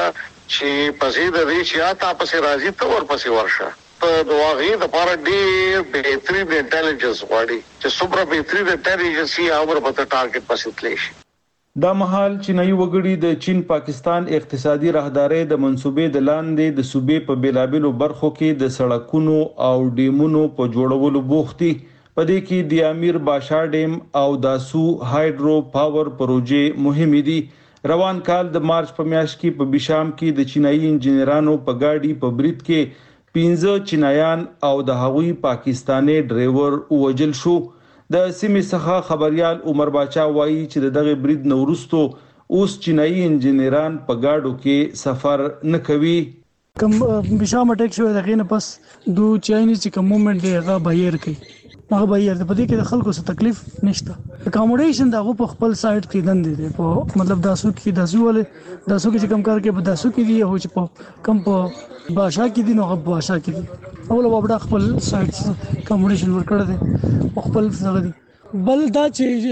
چې پسې د دې چې آتا پسې راځي ته ور پسې ورشه په دواغي د پاره ډېر بهترین انټيليجنس غواړي چې څومره بهترین انټيليجنس یې امر په ټارګټ پسې تللی شي. دا مهال چینایي وګړي د چین پاکستان اقتصادي راهداري د منسوبې د لاندې د صوبې په بیلابلو برخو کې د سړکونو او ډیمونو په جوړولو بوختي. په دې کې د امیر باشا ډیم او داسو هایډرو پاور پروژې مهمې دي. روان کال د مارچ په میاشت کې په بشام کې د چینایي انجنیرانو په گاډي په برید کې پنځه چینایان او د هغوی پاکستاني ډرایور وژل شو. د سیمې څخه خبريال عمر باچا وایي چې دغه برید نورستو اوس چینایي انجنیران په گاډو کې سفر نه کوي. کم بشام اٹیک شو دغه نه پس دو چاینیز چې کوم مومنت دی هغه بهیر کوي هغه بهیر د پدې کې د خلکو څه تکلیف نشته. اکاموډیشن دا په خپل سایت کې دند دي په مطلب داسو کې داسو ول داسو کې کم کار کې په داسو کې دی او چې په کم په باشا کې دي نو هغه باشا کې دي اول وبدا خپل سایت اکاموډیشن ورکړه دي خپل څنګه دي. بل دا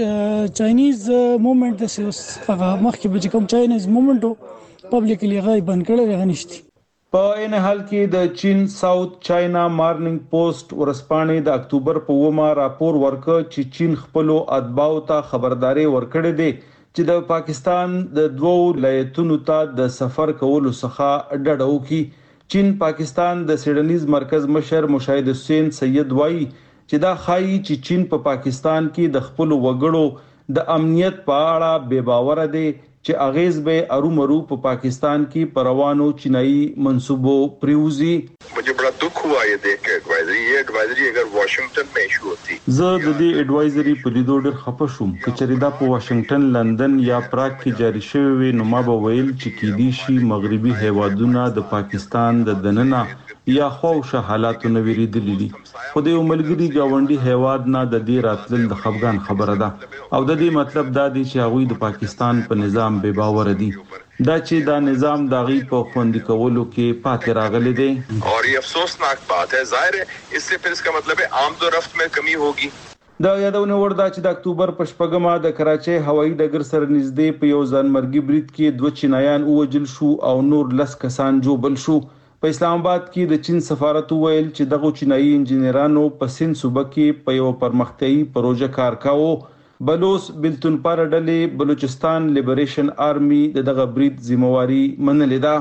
چې چاینیز مومنت د هغه مخکې به کوم چاینیز مومنټو پبلکلی غي بند کړل غو نشتی. په ان حال کې د چین ساوث چاینا مارننګ پوسټ ورسپانې د اکتوبر په ومه راپور ورکړ چې چین خپل اتباو ته خبرداري ورکړې ده چې د پاکستان د دوو ولایتونو ته د سفر کولو څخه ډډه وکړي. چین پاکستان د سیډنیز مرکز مشر مشاهد حسین سید وایي چې دا خایي چې چین په پاکستان کې د خپل وګړو د امنیت په اړه بے باور دي چې اغیز به ارومرو په پاکستان کې پروانو چینایي منصوبو پریوزي. مجھے بڑا دکھ ہوا یہ دیکھ کے ایڈوائزری یہ ایڈوائزری اگر واشنگٹن میں ایشو ہوتی زه د دې ایڈوایزری په لیدو ډېر خپه شوم. کچېرې دا په واشنگټن، لندن یا پراګ کې جاری شوی وي نو ما به ویل چې کېدی شي مغربي هیوادونه د پاکستان د دننه یا خوښه حالاتو نو ویریدلې دي. خو د یو ملګری گاونډي هیواد نه د دې راتلل د خفګان خبره ده او د دې مطلب دا دی چې هغوی د پاکستان په نظام بے باور دي. دا چې دا نظام داغي په خوندې کولو کې پاتې راغلي دي اور یہ افسوسناک بات ہے. ظاهر ہے اس سے پھر اس کا مطلب ہے آمد و رفت میں کمی ہوگی. دا یادونه وردا چې د اکتوبر په شپږمه د کراچۍ هوایي ډګر سره نږدې په یو ځانمرګي برید کې دوه چینایان وژل شو او نور لس کسان جوبل شو. په اسلام آباد کې د چین سفارت ویل چې دغه چینایي انجنیرانو په سین صوبه کې په یو پرمختیايي پروژه کار کاوه. بلوس بلتونپار ډلې بلوچستان لیبریشن آرمي دغه برید ذمہواری منلې ده.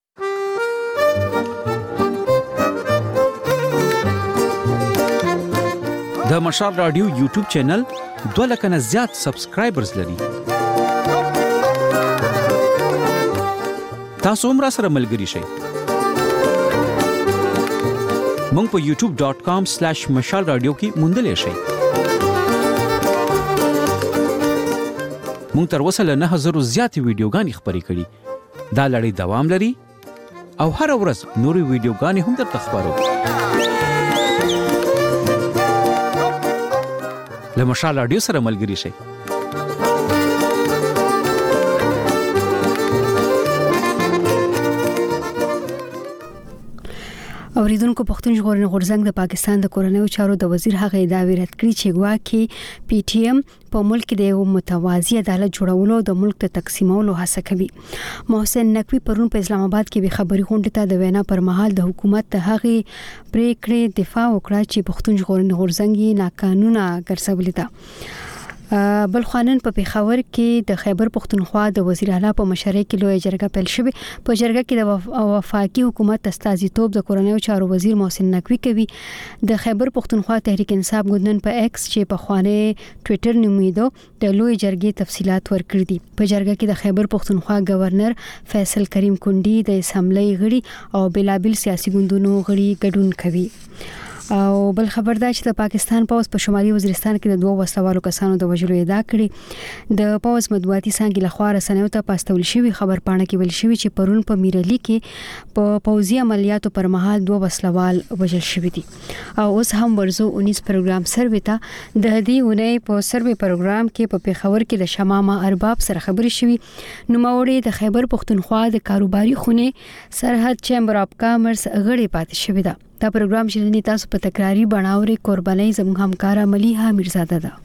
د مشال رادیو یوټیوب چینل دوه لک نه زیات سبسکرایبرز لري. تاسو هم را سره ملګري شئ. مونږ په یوټیوب ډاٹ کام سلیش مشال رادیو کې موندلې شئ. موږ تر اوسه له نه هزار زیات ویډیوګانې خبرې کړي. دا لړۍ دوام لري او هر ورځ نورې ویډیوګانې هم درته خبرو. له مشال رادیو سره ملګري شئ. اوریدونکو پښتون ژغورنې غورځنګ د پاکستان د کورنیو چارو د وزیر هغه ادعاوې رد کړې چې ګواکې پی ټی ایم په ملک کې د یو متوازی عدالت جوړولو د ملک ته تقسیمولو هڅه کوي. محسن نقوی پرون په اسلام آباد کې به خبري غونډه ته د وینا پر مهال د حکومت ته هغه پریکړې دفاع وکړه چې پښتون ژغورنې غورځنګ یې ناقانونه ګرځولې ده. بل خوانن په پیښور کې د خیبر پختونخوا د وزیر اعلی په مشرۍ کې لوی جرګه پیل شوه. په جرګه کې د وفاقي حکومت استازیتوب د کورنیو چارو وزیر محسن نقوی کوي. د خیبر پختونخوا تحریک انصاف ګوندن په ایکس چې په خوانه ټوئیټر نومیدو د لوی جرګې تفصيلات ورکړي دي. په جرګه کې د خیبر پختونخوا گورنر فیصل کریم کونډي د اسمبلی غړي او بلابل سیاسي ګوندونو غړي ګډون کوي. او بل خبر دا چې د پاکستان پوز په شمالي وزیرستان کې د دوه وسلوالو کسانو د وژلو ادعا کړې. د پوز مطبوعاتي څنګه لخوا رسنیو ته پاستول شوی خبر پاڼه کې ویل شوی چې پرون په میرلی کې په پوزي عملیاتو پر مهال دوه وسلوال وژل شوی دي. او اوس هم ورزو انیس پروګرام سروي ته د دې ونې په سروي پروګرام کې په پیښور کې د شمامه ارباب سره خبري شوی. نو موري د خیبر پختونخوا د کاروباري خونه سرحد چیمبر اف کامرس غړي پاتې شوی ده. دا پروګرام چې نن تاسو په تکراری بڼاوري قرباني زموږ همکارا مليحه میرزاده ده.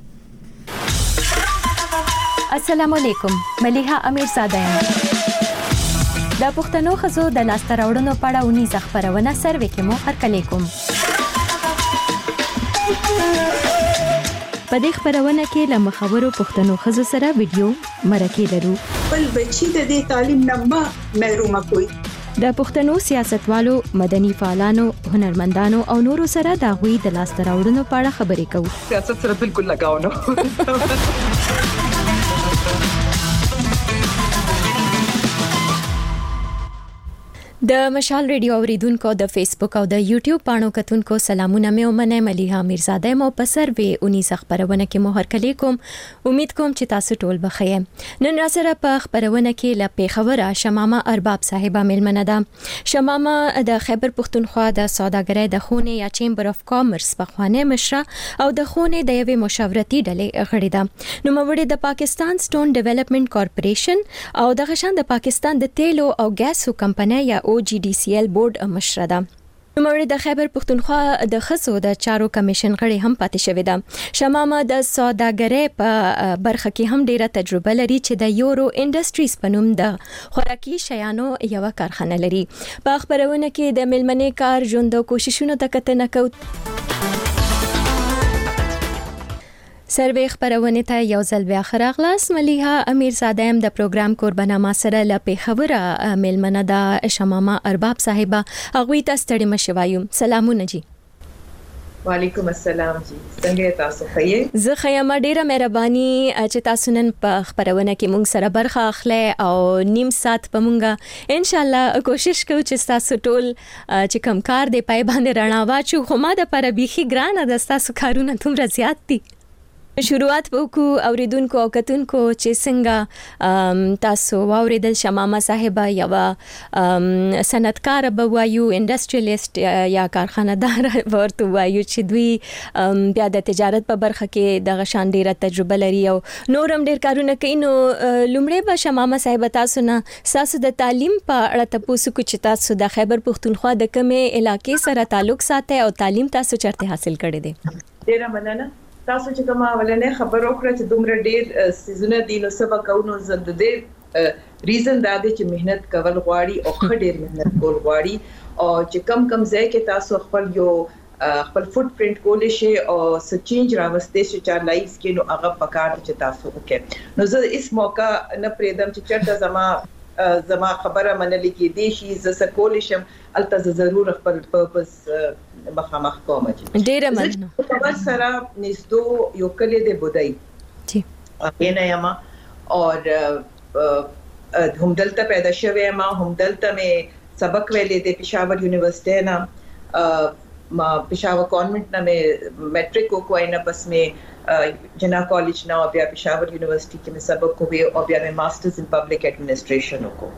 السلام علیکم، مليحه امیرزاده یم. د پښتنو خزو د لاسته راوړنو په اړه ونیزه خبرونه سروي کې مو هرکلی کوم. په دې خبرونه کې له مخورو پښتنو خزو سره ویډیو مرکه لرو. بل بچی د دې تعلیم نه محروم کوي. د پښتنو سیاستوالو، مدني فعالانو، هنرمندانو او نورو سره د غوي د لاسته راوړنو په اړه خبرې کوو. سیاست سره بالکل لگاو نه. د مشال ریډیو اوریدونکو د فیسبوک او د یوټیوب پاڼو کتونکو سلامونه مې ومنه. مليحه میرزاده مو په سروي انیس خبرونه کې مو هرکلی کوم. امید کوم چې تاسو ټول بخیر. نن را سره په خبرونه کې ل پیښور شمامه ارباب صاحبہ ملمنه ده. شمامه د خیبر پختونخوا د سوداګرۍ د خونه یا چیمبر اف کامرس په خوانه مشره او د خونه د یوې مشاورتي ډلې غړي ده. نو موري د پاکستان سټون ډیولپمنٹ کارپوریشن او د غشان د پاکستان د تیلو او ګاسو کمپنۍ یا او جی ډی سی ایل بورډ مشره ده. نوموړي د خیبر پختونخوا د خصو د چارو کمیشن غړي هم پاتې شوې ده. شمامه د سوداګرۍ په برخه کې هم ډیره تجربه لري چې د یورو انډستریز په نوم د خوراکي شیانو یو کارخانه لري. په خبرونه کې د ملمنې کار ژوند او کوششونو ته کتنه کوي. سروي خبرونه ته یو ځل بیا خراغلاس. مليحه امیرزاده هم د پروګرام قربانه ما سره ل پیښور ملمنه د شمامه ارباب صاحبہ هغه ته ستړي مشوایو. سلامونه جی. وعلیکم السلام جی. څنګه تاسو ښه؟ زه ښه یم. ډیره مهرباني چې تاسو نن په خبرونه کې مونږ سره برخه اخلي او نیم سات په مونږه ان شاء الله کوشش کوو چې تاسو ټول چې کم کار دی پای باندې رڼا واچو. خو ما د پر بيخي ګرانه د تاسو کارونه تومره زیات دي. شروعات وکړو اوریدونکو او کتونکو چې څنګه تاسو واوریدل شمامه صاحبہ یو صنعتکار به وایو، انډستریالیست یا کارخانه‌دار ورته وایو چې دوی بیا د تجارت په برخه کې د غشان ډیره تجربه لري او نورم ډیر کارونه کوي. نو لومړی به شمامه صاحبہ تاسو نه تاسو د تعلیم په اړه تاسو کو چې تاسو د خیبر پختونخوا د کومه علاقې سره تعلق ساتي او تعلیم تاسو چرته حاصل کړی دی؟ ډیره مننه. تاسو چې کومه ولنه خبر وکړه چې دومره ډیر سيزونه دي نو سبا کوونو زد دې ریزن دا دی چې مهنت کول غواړي او خډیر مهنت کول غواړي او چې کم کم ځای کې تاسو خپل یو خپل فوت پرینټ کولې شي او س چینج راوستي چې چا لایف کې نو هغه پکار چې تاسو وکړي. نو زه اس موقع نه پریدم چې چرته زما زما خبره منلې کې دي شي ز سکول شم الته ضرور خپل پرپس مخامخ کوم. ډیره مننه. په سره نږدو یو کلی دی بودای جی اپینا یما اور هم دلته پیدا شوه ما هم دلته مې سبق ویلې د پېښور یونیورسيټي نه पेशावर कॉन्वेंट ना में मैट्रिक को कोई ना बस में जना कॉलेज ना और पेशावर यूनिवर्सिटी के में सबक को भी और में मास्टर्स इन पब्लिक एडमिनिस्ट्रेशन को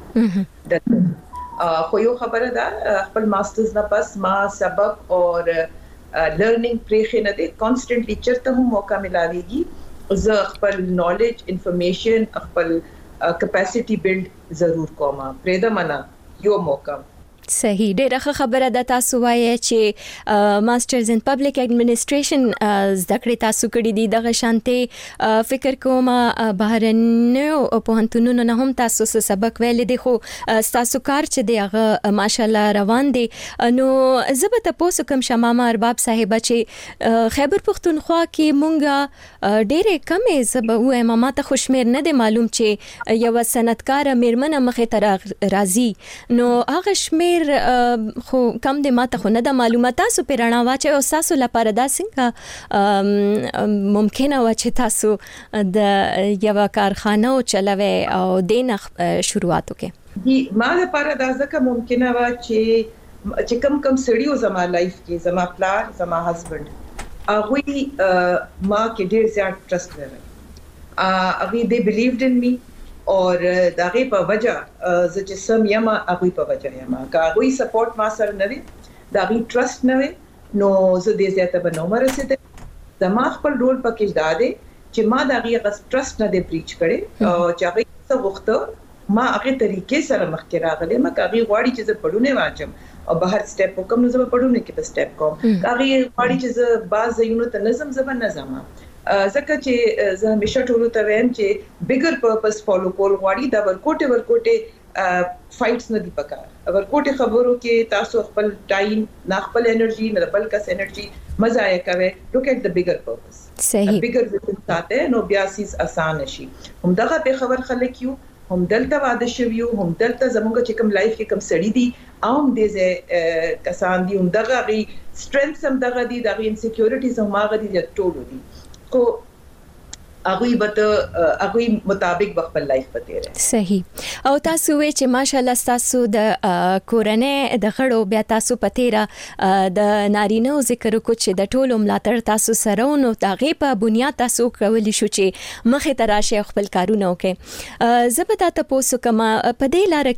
खोयो खबर दा खपल मास्टर्स ना बस मा सबक और लर्निंग प्रेखे न दे कॉन्स्टेंटली चरता हूँ मौका मिलावेगी ज खपल नॉलेज इंफॉर्मेशन खपल कैपेसिटी बिल्ड जरूर कोमा प्रेदा मना यो मौका सही ډیره خبره ده تاسو وایي چې ماسترز ان پبلک ایڈمنسټریشن زده کړې تاسو کړې دي دغه شانته فکر کوم بهرنیو پوهنتونونو نه هم تاسو سبق ویل دي خو تاسو کار چې دی هغه ماشاالله روان دي نو زه به تاسو کوم شمامه ارباب صاحب چې خیبر پختونخوا کې مونږه ډیره کمې زب وایم ما ته خوشمیر نه دی معلوم چې یو سندکار میرمنه مخې ته راځي نو هغه شمیر خو کم د ماته خو نه د معلومات تاسو پیرانه واچي او تاسو لپاره دا څنګه ممکنه و چې تاسو د یو کارخانه او چلوي او دین شروعات وکړي دی ما لپاره دا ځکه ممکنه و چې چې کم کم سړیو زما لایف کې زما پلار زما هسبند هغه ما کې ډیر زیات ټرست لري هغه دې بلیوډ ان می اور داغه په وجه ز چې سم یما هغه په وجه یما کا هغه سپورټ ما سره نه وي داغه ټرست نه وي نو زه دې زیاته به نو مرسته زما خپل رول پکې داده چې ما داغه غس ټرست نه دی بریچ کړي او چې هغه څه وخت ما هغه طریقې سره مخکې راغله ما هغه غواړي چې زه پړونه واچم او بهر سټیپ وکم نو زه پړونه کې په سټیپ کوم هغه غواړي چې زه باز یونو ته نظم زبر نظم ځکه چې زه همیشه ټولو ته وایم چې بیګر پرپس فالو کول غواړي دا ورکوټه ورکوټه فایټس نه دی پکار ورکوټه خبرو کې تاسو خپل ټایم نه خپل انرژي نه بل کس انرژي مزه یې کوي لوک ایٹ د بیګر پرپس صحیح بیګر ویژن ساته نو بیا سیس آسان شي هم دغه په خبر خلک یو هم دلته واده شویو هم دلته زموږ چې کوم لایف کې کوم سړی دی عام دي زه کسان دي هم دغه غي سترنث هم دغه دي دغه انسیکیورټیز هم هغه دي ټولو دي کو هغه به هغه مطابق خپل لایف پته رہے صحیح او تاسو وی چې ماشاالله تاسو د کورنۍ د غړو بیا تاسو پته را د نارینه ذکر کو چې د ټولو ملاتړ تاسو سره نو دغه په بنیاد تاسو کولی شو چې مخه تراشه خپل کارونه وکړي زبدا تاسو کما په دې لار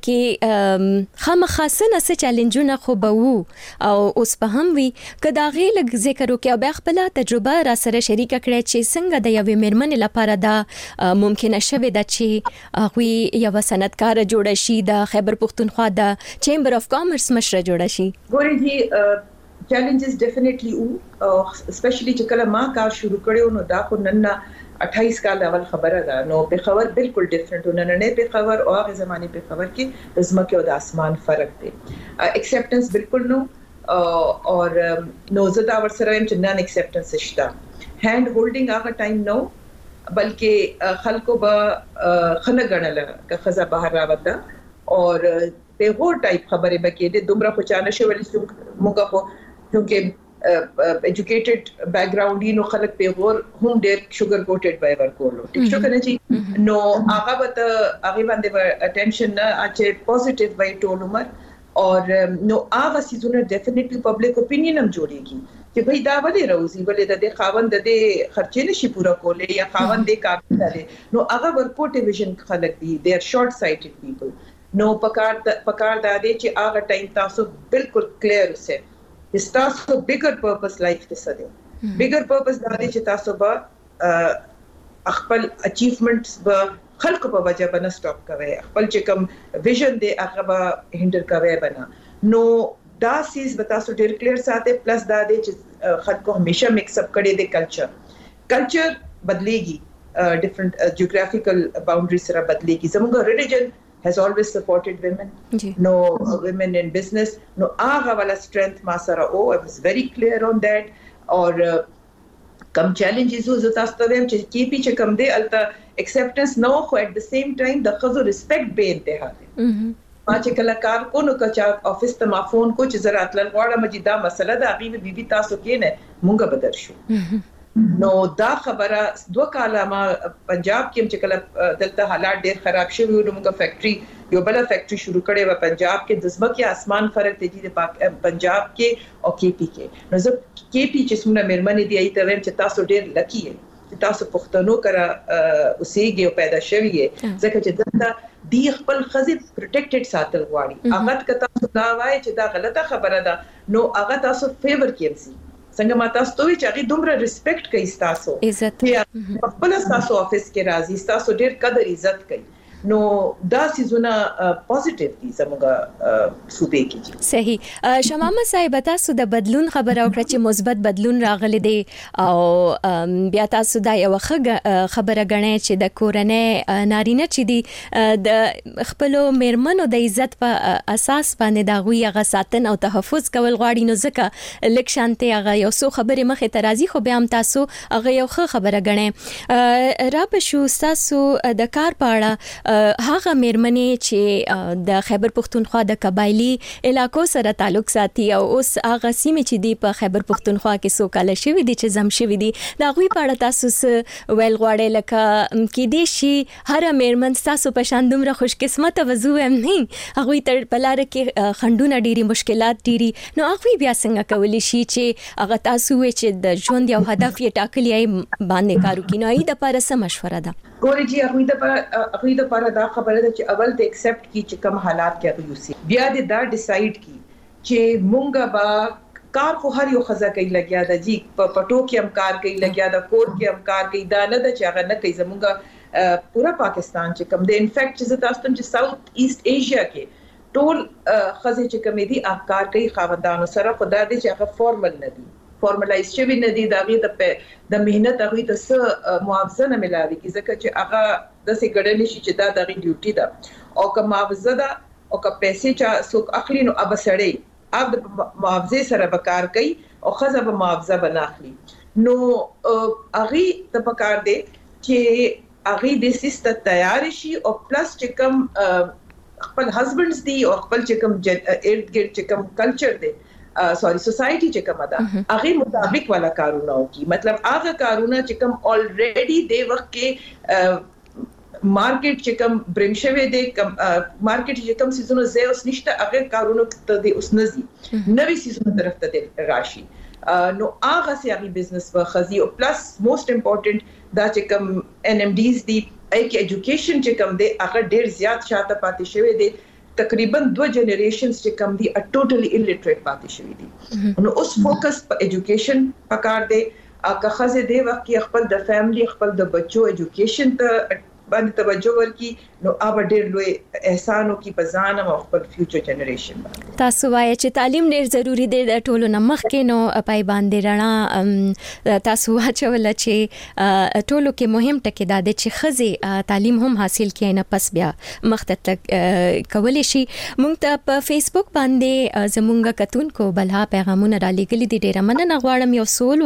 کې خامخاسنه څه چیلنجونه خو به وو او اوس په هم وی کداغه لږ ذکر وکړي او خپل تجربه را سره شریک کړئ چې څنګه د یوې میرمن لپاره دا ممکنه شوه د چې هغه یو صنعتکار جوړ شي د خیبر پختونخوا د چیمبر اف کامرس مشره جوړ شي ګوري جی چیلنجز ډیفینیټلی او اسپیشلی چې کله ما کار شروع کړو نو دا خو نن اٹھائیس کال اول خبره ده نو په خبر بالکل ډیفرنٹ ونه نه په خبر او هغه زمانه په خبر کې د زمکه او د اسمان فرق دی ایکسپټنس بالکل نو اور نو زدا ور سره هم چې نن ایکسپټنس شته هاند هولډینګ هغه ټایم نو بلکې خلکو به خنه غنل که خزه بهر راوته اور په هو ټایپ خبره بکې د دومره پچانه شو ولې موږ خو کیونکه ایجوکیټډ بیک گراوند نو خلک په غور هم ډېر شوګر کوټډ بای ورکولو ټیک شو کنه جی نو هغه به هغه باندې اټینشن نه اچې پوزټیو وای ټول عمر اور نو هغه سيزونه ډیفینیټلی پبلک اپینین هم جوړيږي چې بھئی دا ولې راوځي ولې د خاوند د خرچې نشي پورا کولې یا خاوند د کار کوي نو هغه ورکوټ ویژن خلک دي they are short sighted people نو پکار پکار د دې چې هغه ټایم تاسو بالکل کلیر اوسه چې تاسو بیګر پرپس لایف کې څه دی بیګر پرپس دا دی چې تاسو به خپل اچیومنټس به خلق په وجه باندې سټاپ کوي خپل چې کوم ویژن دی هغه به هندر کوي بنا نو دا سیز بتا سو ډیر کلیر ساته پلس دا دی چې خلکو همیشه مکس اپ کړي د کلچر کلچر بدلېږي ډیفرنٹ جیوغرافیکل باونډری سره بدلېږي زموږ ریلیجن has always supported women Ji. no uh, women in business no aga wala strength ma sara oh I was very clear on that or uh, kam challenges ho zata stavem che ki piche kam de alta acceptance no ho at the same time the khazo respect be intaha mhm ما چې کله کار کو نو کچا افیس ته ما فون کو چې زرا اتل غواړم چې دا مسله د غیبه بیبي تاسو کې نه مونږه بدر شو نو دا خبره دوه کاله ما پنجاب کې چې کله دلته حالات ډېر خراب شوی نو موږ فیکټری یو بل فیکټری شروع کړي و پنجاب کې د ځمکې اسمان فرق دی د پنجاب کې او کې پی کې نو زه کې پی چې څومره مېرمنې دی ایته ویم چې تاسو ډېر لکی یې چې تاسو پښتنو کرا اوسېږي او پیدا شوی یې ځکه چې دلته دی خپل خزي پروټیکټډ ساتل غواړي هغه کته تاسو دا وایي چې دا غلطه خبره ده نو هغه تاسو فیور کېږي څنګه ما تاسو ته چې هغه دومره ریسپیکټ کوي تاسو عزت خپل تاسو افیس کې راځي تاسو ډېر قدر عزت کوي نو دا سيزونه پوزټیو دي زموږه صوبې کې صحیح شمامه صاحب تاسو د بدلون خبره وکړه چې مثبت بدلون راغلی دی او بیا تاسو دا یو خبره غنئ چې د کورنۍ نارینه چې دی د خپل میرمنو د عزت په اساس باندې دا غوي غ ساتن او تحفظ کول غواړي نو ځکه لیک شانته هغه یو څو خبره مخه ترازی خو بیا هم تاسو هغه یو خبره غنئ را په شو تاسو د کار پاړه هغه میرمنې چې د خیبر پختونخوا د قبایلی علاقو سره تعلق ساتي او اوس هغه سیمه چې دی په خیبر پختونخوا کې سوکاله شوی دي چې زم شوی دي دا غوي پاړه تاسو ویل غواړي لکه کې دي شي هر میرمن تاسو په شان دومره خوش قسمت وضو هم نه هغه تر بلاره کې خندونه ډيري مشکلات ډيري نو هغه بیا څنګه کولی شي چې هغه تاسو چې د ژوند یو هدف یې ټاکلی باندې کارو کینای د لپاره څه مشوره ده ګوري جی هغه د پر هغه د پر دا خبره ده چې اول د ایکسپټ کی چې کوم حالات کې هغه یوسي بیا د دا ډیسایډ کی چې مونږه با کار خو هر یو خزا کوي لګیا ده جی په پټو کې هم کار کوي لګیا ده کور کې هم کار کوي دا نه ده چې هغه نه کوي زمونږه پورا پاکستان چې کوم د انفیکټ چې تاسو ته چې ساوث ایست ایشیا کې ټول خزې چې کوم دي افکار کوي خاوندانو سره خدای دې چې هغه فارمل نه دي فارملایز شوی نه دي دا غي د د مهنت هغه ته څه معاوضه نه ملاوي کی ځکه چې هغه د سې ګډل شي چې دا د غي ډیوټي ده او که معاوضه ده او که پیسې چا څوک اخلي نو اب سړی اب د معاوضه سره بکار کوي او خزه به معاوضه بناخلي نو هغه د پکار دی چې هغه د سیستم تیار شي او پلس چې کوم خپل هسبندز دي او خپل چې کوم ارد ګرد چې کوم کلچر دی سوري سوسايټي چې کومه ده هغه مطابق والا کارونه وکي مطلب هغه کارونه چې کوم الریډي د وخت کې مارکیټ چې کوم بریم شوی دی کوم مارکیټ چې کوم سيزونه زه اوس نشته هغه کارونه ته د اوس نزي نوې سيزونه طرف ته راشي نو هغه سي هغه بزنس وخزي او پلس موست امپورټنت دا چې کوم ان ام ډیز دی اې کې ایجوکیشن چې کوم دی هغه ډیر زیات شاته پاتې شوی دی تقریبا دو جنریشنز چې کم دي ا ټوټلی الټریټ پاتې شوی دي نو اوس فوکس په ایجوکیشن پکار دی که خزه دی وخت کې خپل د فیملی خپل د بچو ایجوکیشن ته باندې توجه ورکړي نو اوب ډېر لوی احسانو کې پزان او خپل فیوچر جنریشن باندې تاسو وایي چې تعلیم ډېر ضروری دی د ټولو نمخ کې نو پای باندې رڼا تاسو واچول چې ټولو کې مهم ټکی دا دی چې خزه تعلیم هم حاصل کړي نه پس بیا مخته کولې شي مونږ ته په فیسبوک باندې زمونږ کتونکو بلها پیغامونه را لګلې دي ډېر مننه غواړم یو سوال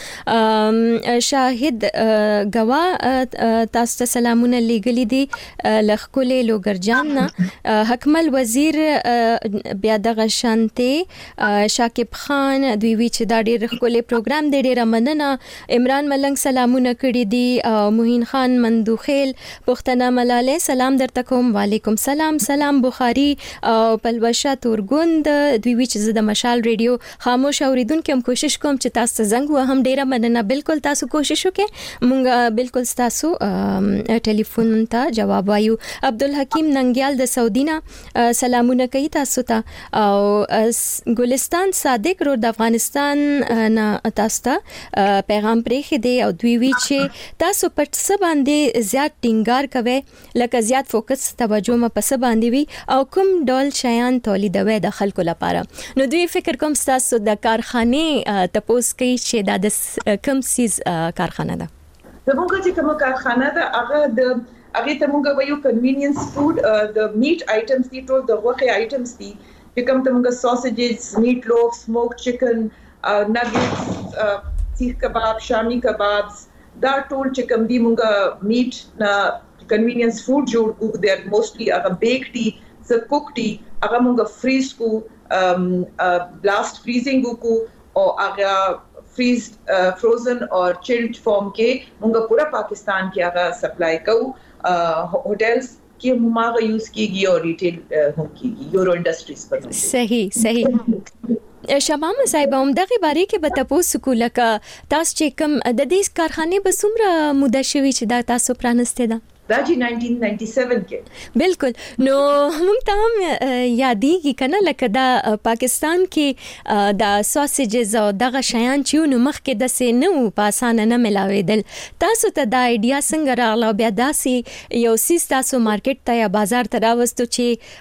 ولما شاهد غوا تاسو ته سلامونه لګلې دي لخکولې لوګرجان نه حکمل وزیر بیا د غشانته شاکب خان دوی وی چې دا ډېر خکولې پروګرام دی ډېر مننه عمران ملنګ سلامونه کړي دي او موهین خان مندوخیل پښتنه ملاله سلام درته کوم وعلیکم سلام سلام بخاری او پلوشا تورګوند دوی وی چې د مشال ریډیو خاموش اوریدونکو هم کوشش کوم چې تاسو زنګ و هم ډېر مننه بالکل تاسو کوشش وکړئ مونږ بالکل تاسو ټلیفون ته جواب وایو عبدالحکیم ننګیال د سعودینا سلامونه کوي تاسو ته او ګلستان صادق رو د افغانستان نه تاسو ته پیغام پرې دی او دوی وی چې تاسو په څه باندې زیات ټینګار کوي لکه زیات فوکس توجه م په څه باندې وی او کوم ډول شیان تولیدوي د خلکو لپاره نو دوی فکر کوم تاسو د کارخانه تپوس کوي چې د کوم سیز کارخانه ده زموږ چې کومه کارخانه ده هغه د هغه ته موږ وایو کنوینینس فود د میټ آیټمز دي ټول د غوښه آیټمز دي چې کوم ته موږ ساسیجز میټ لوف سموک چکن ناګټس سیخ کباب شامی کبابز دا ټول چې کوم دي موږ میټ نه کنوینینس فود جوړ کوو د موستلی هغه بیک دي څه کوک دي هغه موږ فریز کو بلاست فریزینګ کو او هغه فریز فروزن اور چلډ فارم کې موږ پورا پاکستان کې هغه سپلای کوو هوټلز کې ماغه یوز کیږي او ریټیل هم کیږي یورو انډستریز پر. صحیح صحیح. شمام صاحب هم دغه باره کې به تاسو کو لکه تاسو چې کوم د دې کارخانه به څومره موده شوي چې دا تاسو پرانسته ده؟ دا چې ناینټین ناینټي سیون کې. بالکل. نو موږ ته هم یادېږي کنه لکه دا پاکستان کې دا ساسیجز او دغه شیان چې نو مخکې د سه نو په اسانه نه ملاوېدل. تاسو ته دا ایډیا څنګه راغله بیا داسې یو سیس تاسو مارکیټ ته یا بازار ته راوستو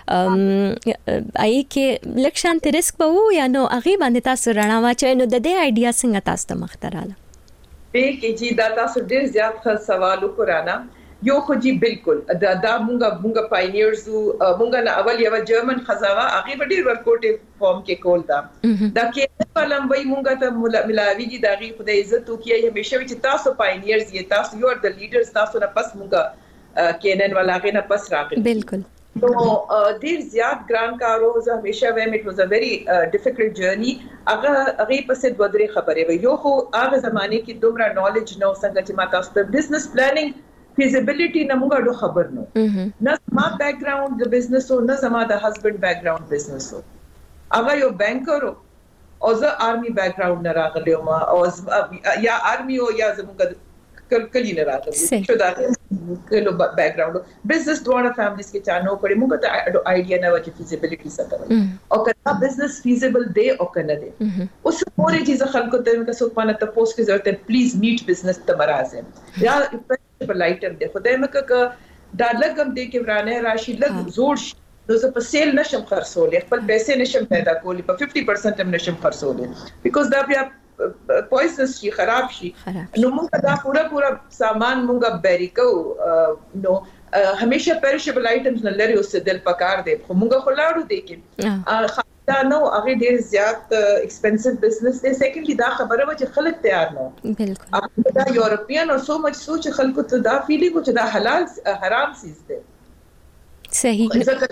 چې آی کې لکشان ته ریسک به وو یا نو هغه باندې تاسو رڼا واچوي نو د دې ایډیا څنګه تاسو ته مختراله؟ په کې چې دا تاسو ډیر زیات ښه سوال وکړانا. یو خو جی بالکل دا دا مونږه مونږه پاینیرز مونږه نه اول یو جرمن خزاوه هغه ډیر ورکوټ فارم کې کول دا دا کې فلم وای مونږه ته ملاویږي دا غي خدای عزت وکي همیشه چې تاسو پاینیرز یې تاسو یو د لیډرز تاسو نه پس مونږه کینن ولا غي نه پس راغلی. بالکل. نو ډیر زیات ګران کارو زه همیشه وایم اټ واز ا ویری ډیفیکلټ جرنی. هغه هغه پسې دوه درې خبرې وي. یو خو هغه زمانه کې دومره نالج نو څنګه چې ما تاسو ته بزنس پلانینګ feasibility نه موږ ډو خبر نو نه ما بیک گراوند د بزنس او نه زما د هسبند بیک گراوند بزنس او هغه یو بانکر او زه آرمي بیک گراوند نه راغلی ما او یا آرمي او یا زموږ کل کلی نه راغلی شو دا کلو بیک گراوند بزنس دوه فیملیز کې چانو کړي موږ ته آیډیا نه و چې فیزیبিলিټی څه کوي او کله بزنس فیزیبل دی او کنه دی اوس پورې چیز خلکو ته که څوک پانه ته پوسټ کې ضرورت پلیز میټ بزنس ته مرزه یا په لایټر دی خدای مکه ک دا لګم دی کې ورانه راشي لګ زوړ شي نو زه په سیل نشم خرڅولې خپل پیسې نشم پیدا کولی په ففټي پرسنټ هم نشم خرڅولې بیکوز دا بیا پویزنس شي خراب شي نو موږ دا پورا پورا سامان موږ بیریکو نو همیشه پریشبل آیټمز نه لري اوس دل پکار دی خو موږ خلاړو دی کې دا نو هغه ډیر زیات ایکسپنسیو بزنس دی. سیکنډلی دا خبره و چې خلک تیار نه بالکل دا یورپین او سو مچ سوچ خلکو ته دا فیلینګ چې دا حلال حرام چیز دی. صحیح.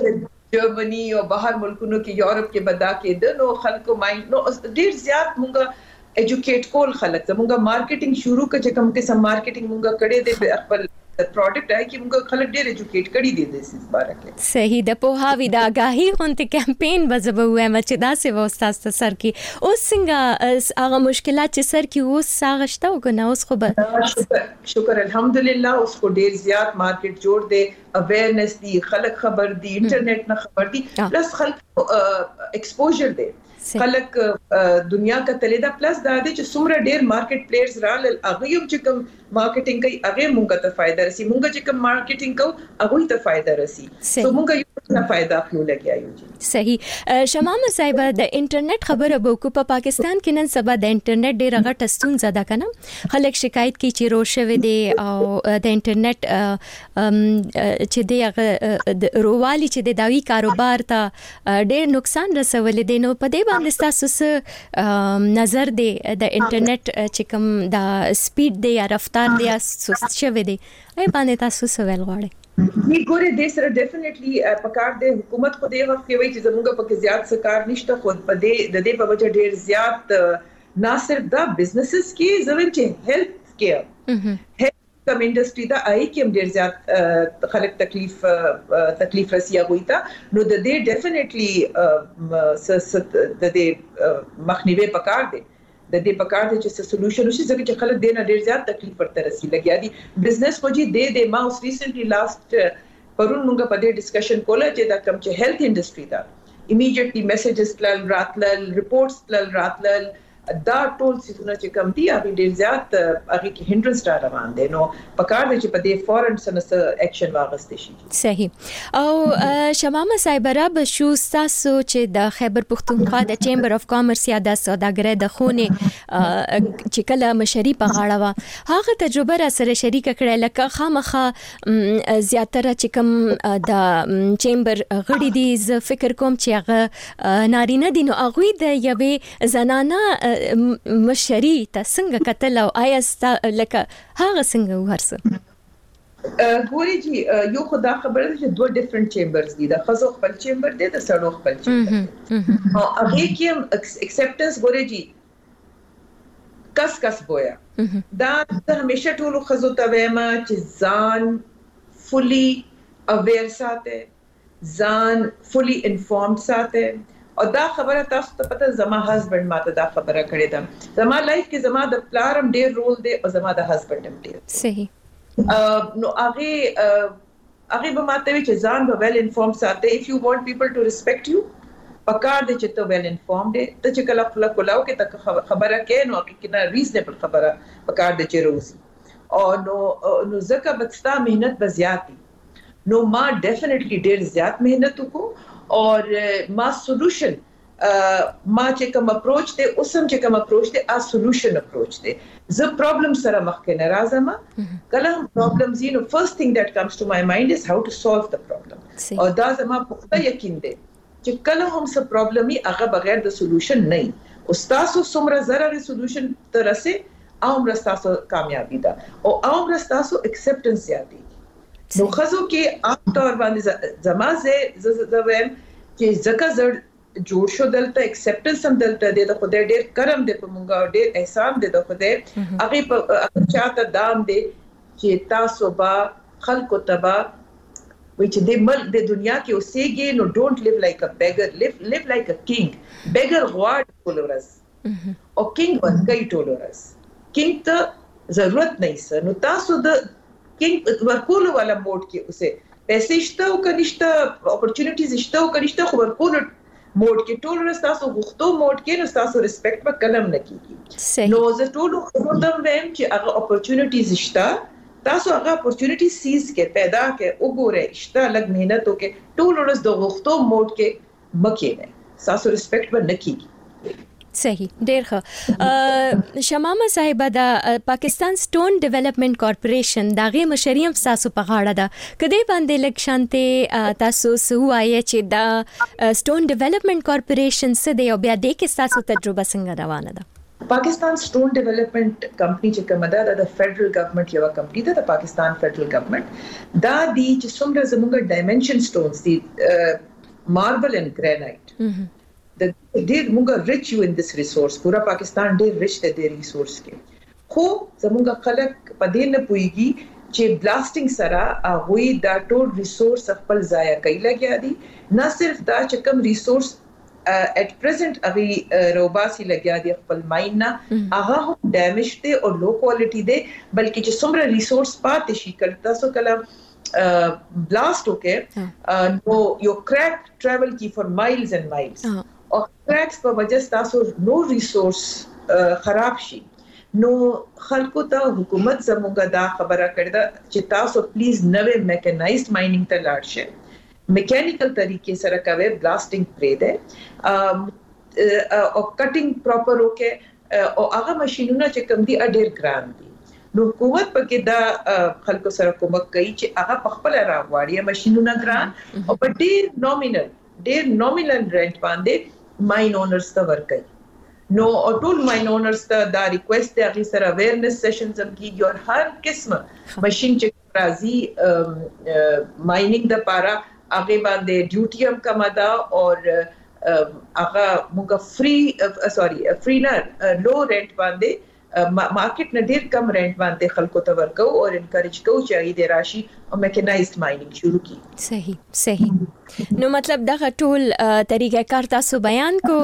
جرمنی او بهر ملکونو کې یورپ کې بدا کې د نو خلکو مایند نو ډیر زیات مونږه ایجوکیټ کول خلک زموږه مارکیټینګ شروع کړه کوم قسم مارکیټینګ مونږه کړې دي خپل پروډکټ ہے چې موږ خلک ډېر ایجوکیټ کړي دي د سیس باره کې. صحیح د پوهاوی د آگاهی غونډه کمپاین وځبو وایم چې دا څه وستاست سر کې اوس څنګه هغه مشکلات چې سر کې اوس ساغشته او کنه اوس خو به شکر الحمدلله اوس کو ډېر زیات مارکیټ جوړ دی اویرنس دی خلک خبر دی انټرنیټ نه خبر دی پلس خلک ایکسپوژر دی خلک دنیا کا تلیدا پلس دا دي چې څومره ډېر مارکیټ پلیئرز رال هغه یو چې کوم مارکیټینګ کوي هغه مونږ ته فائدہ رسي مونږ چې کوم مارکیټینګ کوو هغه ته فائدہ رسي سو مونږ یو څه فائدہ خو لګیایو. صحیح. شمام صاحب د انټرنیټ خبره بوکو په پاکستان کې نن سبا د انټرنیټ ډېر غټ ستونزه ده کنه خلک شکایت کوي چې روشوي دي او د انټرنیټ چې دی هغه رووالي چې د داوی کاروبار ته ډېر نقصان رسولې دي نو په دې باندې تاسو نظر دی د انټرنیټ چې کوم د سپیډ دی یا رفتار دی سست شوی دی ای باندې تاسو څه ویل غواړئ؟ می ګوره د سره ډیفینیټلی پکار د حکومت خو د وخت کې وایي چې زموږ په کې زیات سکار نشته خو په دې د دې په وجه ډیر زیات نه صرف دا بزنسز کې زموږ چې هیلث کیر کم انډستری دا آی کې هم ډیر زیات خلک تکلیف تکلیف رسیا وي تا نو د دې ډیفینیټلی د دې مخنیوي پکار دی د دې پکار دي چې سولوشن وشي ځکه چې خلک دینه ډیر زیات تکلیف ورته رسي لګیا دي بزنس خو جی دې دې ما اوس ریسنټلی لاست پرون موږ په دې ډسکشن کوله چې دا کوم چې هیلث انډستری دا ایمیډیټلی میسجز تل راتل ریپورټس تل راتل دا ټول څه چې کوم دي هغه ډیر زیات هغه کې هندرنس را روان دي نو پکار دي چې په دې فورن سره اکشن واغستې شي. صحیح. او شمامه صاحب را به شو تاسو چې د خیبر پختونخوا د چیمبر اف کامرس یا د سوداګرۍ د خونه چې کله مشري په غاړه و هغه تجربه را سره شریک کړه لکه خامخه زیاتره چې کوم د چیمبر غړي دي ز فکر کوم چې هغه نارینه دي نو هغه د یوې زنانه مشري ته څنګه کتل او آیا لکه هغه څنګه ورسه ګوري جی یو خدا خبره چې دوه ډیفرنٹ چیمبرز دي د خزو خپل چیمبر دی د سړو خپل چیمبر او هغه کې اکسپټنس ګوري جی کس کس بویا دا همیشه ټول خزو ته وایم چې ځان فولي اویر ساته ځان فولي انفورمډ ساته او دا خبره تاسو ته پته زما هسبند ماته دا خبره کړې ده زما لایف کې زما د پلارم ډیر رول دی او زما د هسبند هم ډیر صحیح نو هغه هغه به ماته وی چې ځان به ویل انفورمډ ساته if you want people to respect you پکار دې چې ته ویل انفورمډ دی ته چې کله خپل کولاو کې ته خبره کې نو کې نه ریزنبل خبره پکار دې چې روزي او نو نو زکه بچتا مهنت بزیاتی نو ما ډیفینیټلی ډیر زیات مهنت وکړو او ما سولوشن ما چې کوم اپروچ ته اوسم چې کوم اپروچ ته ا سولوشن اپروچ ته زه پرابلم سره مخ کې نه راځم کله هم پرابلمز یو نو فرست ثینګ دیٹ کمز ټو مای مایند از هاو ټو سولف د پرابلم او دا زما پخته یقین دی چې کله هم څه پرابلمي هغه بغیر د سولوشن نه او تاسو څومره ضروري سولوشن ترسه عمر تاسو کامیابی ده او عمر تاسو ایکسپټنس زیاتی نو خزو کې عام طور باندې زمازه زویم چې زکه زړ جوړ شو دلته ایکسپټنس هم دلته د خدای ډیر کرم دی په مونږه ډیر احسان دی د خدای هغه په چاته دام دی چې تاسو با خلکو تبا which the mal the dunya ki osege no don't live like a beggar live live like a king beggar god tolerance o king ban kai tolerance king ta zarurat nahi sir no taso the king warkolo wala mode ki use paise ishta o kanishta opportunities ishta o kanishta warkolo mode ki tolerance taso gukhto mode ki no taso respect ba kalam na kigi no za tolo khodam vem ki aga opportunities ishta تاسو هغه اپورچونټی سیز کې پیدا کې وګوره اشته لګ مهنت وکې ټول ورځ د غوښتو موډ کې مکه نه تاسو ریسپیکټ ور نکېږي صحیح ډیر ښه شمامه صاحب د پاکستان سټون ډیولپمنٹ کارپوریشن دغه مشریم تاسو په غاړه ده کدی باندې لک شانته تاسو سو آی چې د سټون ډیولپمنٹ کارپوریشن څه دی او بیا د کې تاسو تجربه څنګه روانه ده پاکستان سټون ډیولپمنٹ کمپنی چې کومه ده د فدرل ګورنمنت یو کمپنی ده د پاکستان فدرل ګورنمنت دا دی چې څومره زموږ ډایمنشن سټونز دي ماربل اند ګرانایټ د ډیر موږ ریچ یو ان دس ریسورس پورا پاکستان ډیر ریچ دی د ریسورس کې خو زموږ خلک په دې نه پويږي چې بلاسټینګ سره هغه دا ټول ریسورس خپل ضایع کوي لګیا دي نه صرف دا چې کوم ریسورس at present ابھی روباسی لګیا دی خپل ماین نه هغه هم ډیمیج دی او لو کوالټي دی بلکې چې څومره ریسورس پاتې شي کله تاسو کله بلاست وکړي نو یو کریک ټریول کی فور مایلز اینڈ مایلز او کریکس په وجه تاسو نو ریسورس خراب شي نو خلکو ته حکومت زموږه دا خبره کړې ده چې تاسو پلیز نوې میکانایزډ ماینینګ ته لاړ شئ میکانیکل طریقې سره کوي بلاسټینګ پرې ده او کټینګ پراپر وکړي او هغه ماشينونه چې کوم دي ډېر ګران دي نو حکومت پکې دا خلکو سره کومک کوي چې هغه په خپل راغواړي ماشينونه ګران او په ډېر نومینل ډېر نومینل رینټ باندې ماین اونرز ته ورکړي نو ټول ماین اونرز ته دا ریکوست دی هغه سره اویرنس سیشنز هم کیږي او هر قسمه ماشين چې راځي ماینینګ د پاره هغه باندې ډیوټي هم کم ده او هغه موږ فری سوري فری نه لو رینټ باندې مارکیټ نه ډیر کم رینټ باندې خلکو ته ورکو او انکریج کوو چې ای د راشي او میکانایزډ ماینینګ شروع کی صحیح صحیح نو مطلب دغه ټول طریقه کار تاسو بیان کو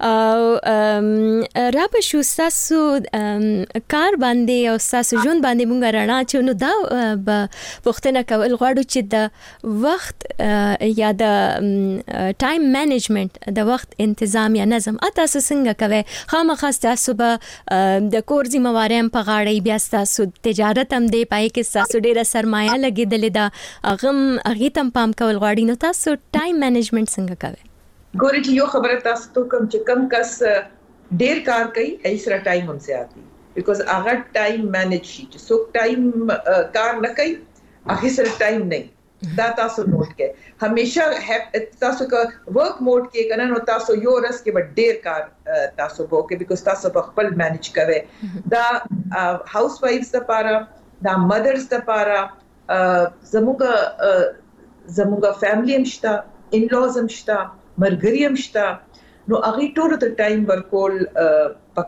را په شو تاسو کار باندې او تاسو ژوند باندې مونږ رڼا چې نو دا پوښتنه کول غواړو چې د وخت یا د ټایم مینجمنت د وخت تنظیم یا نظم تاسو څنګه کوي خامخا تاسو به د کور ذمہواریم په غاړه بیا تاسو تجارت هم دی پای کې تاسو ډیره سرمایه لګیدل دا اغم اغه تم پام کول غواړي نو تاسو ټایم مینجمنت څنګه کوي ګوري چې یو خبره تاسو ته کوم چې کم کس ډیر کار کوي ایسره ټایم هم زیات دي بیکاز هغه ټایم مینج شي چې څوک ټایم کار نه کوي هغه سره ټایم نه دا تاسو نوٹ کړئ همیشه تاسو کا ورک موډ کې کنه نو تاسو یو رس کې ډیر کار تاسو وکړئ بیکاز تاسو په خپل مینج کوي دا هاوس وایفز لپاره دا مدرز لپاره زموږه زموږه فیملی هم شته ان لوز هم شته مرګري هم شته نو هغه ټول ته ټایم ورکول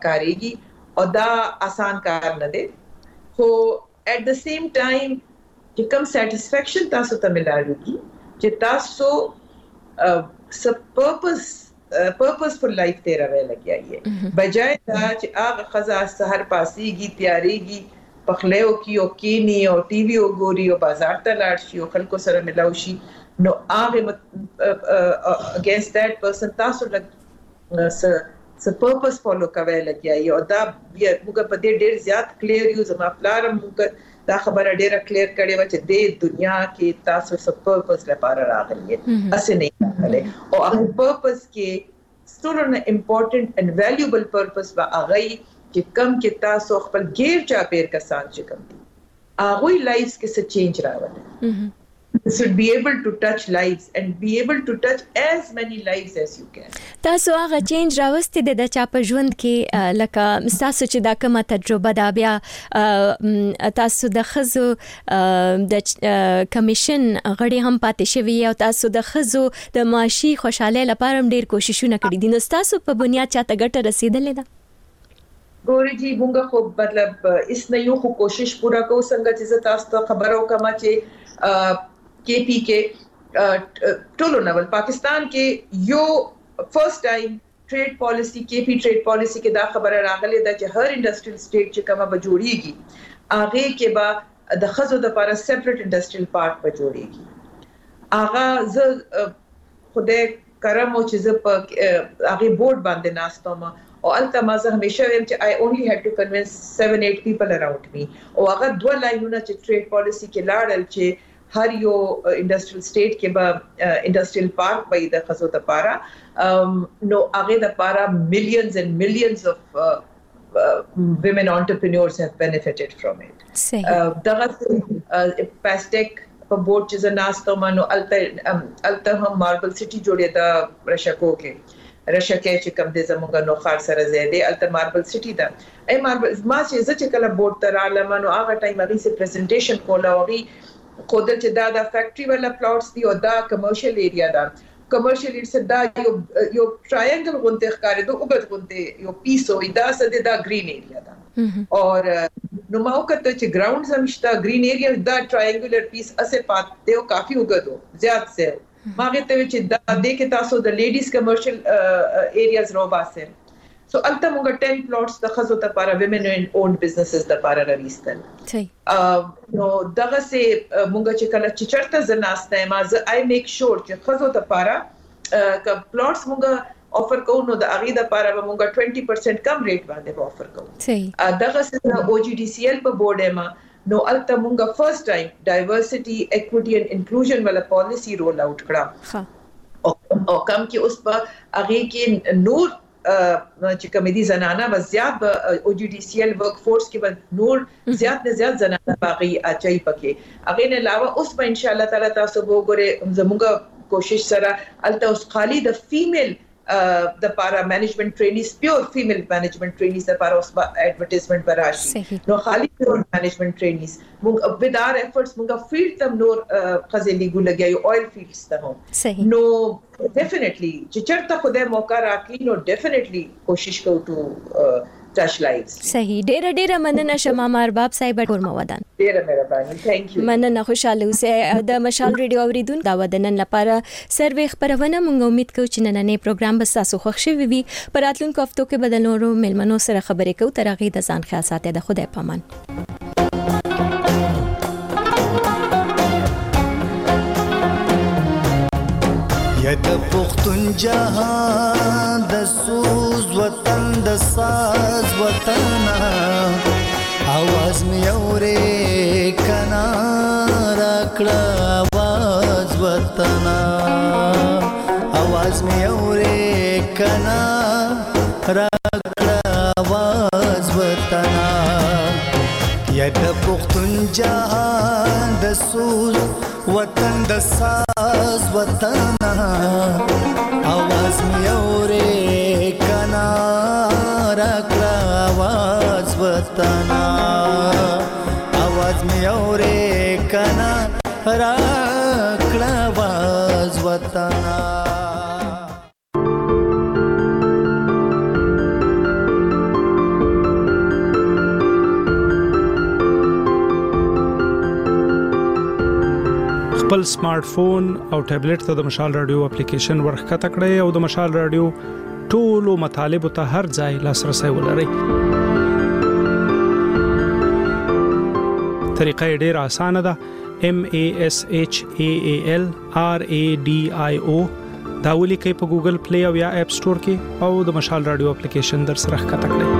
پکاريږي او دا آسان کار نه دی خو at the same time چې کوم سټیسفیکشن تاسو ته ملاويږي چې تاسو سب پرپس پرپسفل لایف تیروي لګیایي بجای دا چې هغه خزا سحر پاسيږي تیاریږي پخلیو کیو کینی او ټي وي وګوري او بازار ته لاړ شي او خلکو سره ملاوي شي نو هغه اگینست دیٹ پرسن تاسو لګ س پرپس فالو کوي لګیایي او دا موږ په دې ډېر زیات کلیر یو زما پلان موږ دا خبره ډېره کلیر کړې و چې د دنیا کې تاسو س پرپس لپاره راغلي اسه نه راغلي او هغه پرپس کې ستور ان امپورټنٹ اینڈ ویلیوبل پرپس وا هغه چې کم کې تاسو خپل غیر چا پیر کسان چې کم دي هغه لایفز کې څه چینج راوړي should be able to touch lives and be able to touch as many lives as you can. تاسو هغه چینج راوستي د چا په ژوند کې لکه تاسو چې دا کومه تجربه دا بیا تاسو د خزو د کمیشن غړي هم پاتې شوی او تاسو د خزو د معاشي خوشاله لپاره ډیر کوششونه کړي دي نو تاسو په بنیاد چاته ګټه رسیدلې ده ګوري جی مونږ خو مطلب اس نه یو خو کوشش پورا کو څنګه چې تاسو ته خبرو کما چې کے پی کے ټولو نول پاکستان کې یو فرست ټایم ټریډ پالیسی کے پی ټریډ پالیسی کې دا خبره راغله دا چې هر انډستریل سټیټ چې کومه به جوړیږي هغه کې به د خزو د لپاره سیپریټ انډستریل پارک به جوړیږي هغه ز خوده کرم او چې ز په هغه بورډ باندې ناستم او الته ما زه همیشه ویم چې I only had to convince seven eight people around me او هغه دوه لاینونه چې ټریډ پالیسی کې لاړل چې هر یو انډستریل سټیټ کې به انډستریل پارک به د خزو ته پارا نو هغه د پارا millions and millions of uh, uh, women entrepreneurs have benefited from it. دغه پاستیک په بورډ چې زناستو مانو الته الته هم ماربل سټي جوړه دا رشکو کې رشکه چې کوم د زموږ نو خار سره زیاده الته ماربل سټي دا ای ماربل ما چې چې کله بورډ تر عالمه نو هغه ټایم هغه سي پریزنټیشن کولا وغي خودل چې دا د فیکټری ولا پلاټس دی او دا کمرشل ایریا دا کمرشل ایریا دا یو یو ټرایانګل غونډه ښکارې دوه وګت غونډه یو پیسو دا سده دا گرین ایریا دا اور نو ما وکړه چې ګراوند سمشتا گرین ایریا دا ټرایانګولر پیس اسه پات دیو کافی وګدو زیات سه ما غته چې دا د کې تاسو د لیډیز کمرشل ایریاز رو باسه سو الته موږ ten plots د خزو ته لپاره women owned businesses د لپاره راوستل صحیح نو دغه سه موږ چې کله چې چرته زناسته ما ز I make sure چې خزو ته لپاره ک plots موږ offer کوو نو د اغه د لپاره موږ twenty percent کم ریټ باندې offer کوو صحیح دغه سه O G D C L په بورډ ما نو الته موږ فرست ټایم diversity equity and inclusion ولا policy roll out کړه ها او کم کې اوس په اغه کې نور چې کمیدي زنانه و زیات او جی ډی سی ایل ورک فورس کې به نور زیات نه زیات زنانه باقي اچي پکې هغه نه علاوه اوس په ان شاء الله تعالی تاسو وګوره زموږه کوشش سره الته اوس خالي د فیمیل د پارا مینجمنت ټرینیز پیور فیمیل مینجمنت ټرینیز د پارا اوس ایڈورټایزمنت براشي نو خالي پیور مینجمنت ټرینیز موږ with our efforts موږ فیلډ تم نور خزلي ګولګي اویل فیلډز ته هم نو definitely چې چرته خدای موقع راکړي نو definitely کوشش کوو ټو touch lives صحیح ډېر ډېر مننه شمه مارباب صاحب ګورم ودان ډېر مهرباني thank you مننه خوشاله اوسه د مشال ریډیو اوریدون دا ودنن لپاره سروي خبرونه مونږ امید کوو چې نننې پروګرام به تاسو خوښ شي وي پر راتلونکو هفتو کې بدلونو ملمنو سره خبرې کوو تر هغه د ځان خیال ساتي د خدای پامان یا د پختون جهان د سوز وطن د ساز وطن आवाज می اورې کنا راکړه आवाज وطن आवाज می اورې کنا راکړه आवाज وطن یا د پختون جهان د سوز وطن د ساز وطن आवाज می اورې کنا راکړه आवाज وطن आवाज می اورې کنا راکړه आवाज وطن خپل سمارټ فون او ټابلیټ ته د مشال رادیو اپلیکیشن ورخکته کړئ او د مشال رادیو ټولو مطالبه ته هر ځای لاسرسي ولرئ. طریقه ډیره اسانه ده. M A S H A A L R A D I O دا ولیکئ په ګوګل پلی او یا اپ سٹور کې او د مشال رادیو اپلیکیشن در سره ښکته کړئ.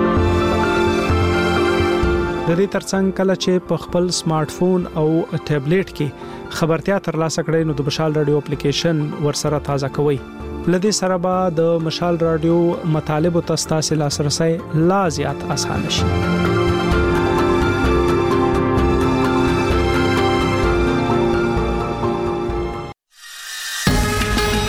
د دې ترڅنګ کله چې په خپل سمارټ فون او ټابلیټ کې خبرتیا ترلاسه کړئ نو د مشال رادیو اپلیکیشن ورسره تازه کوئ. لدې سره به د مشال رادیو مطالب او تاسو لاسرسي لا زیات اسانه شي.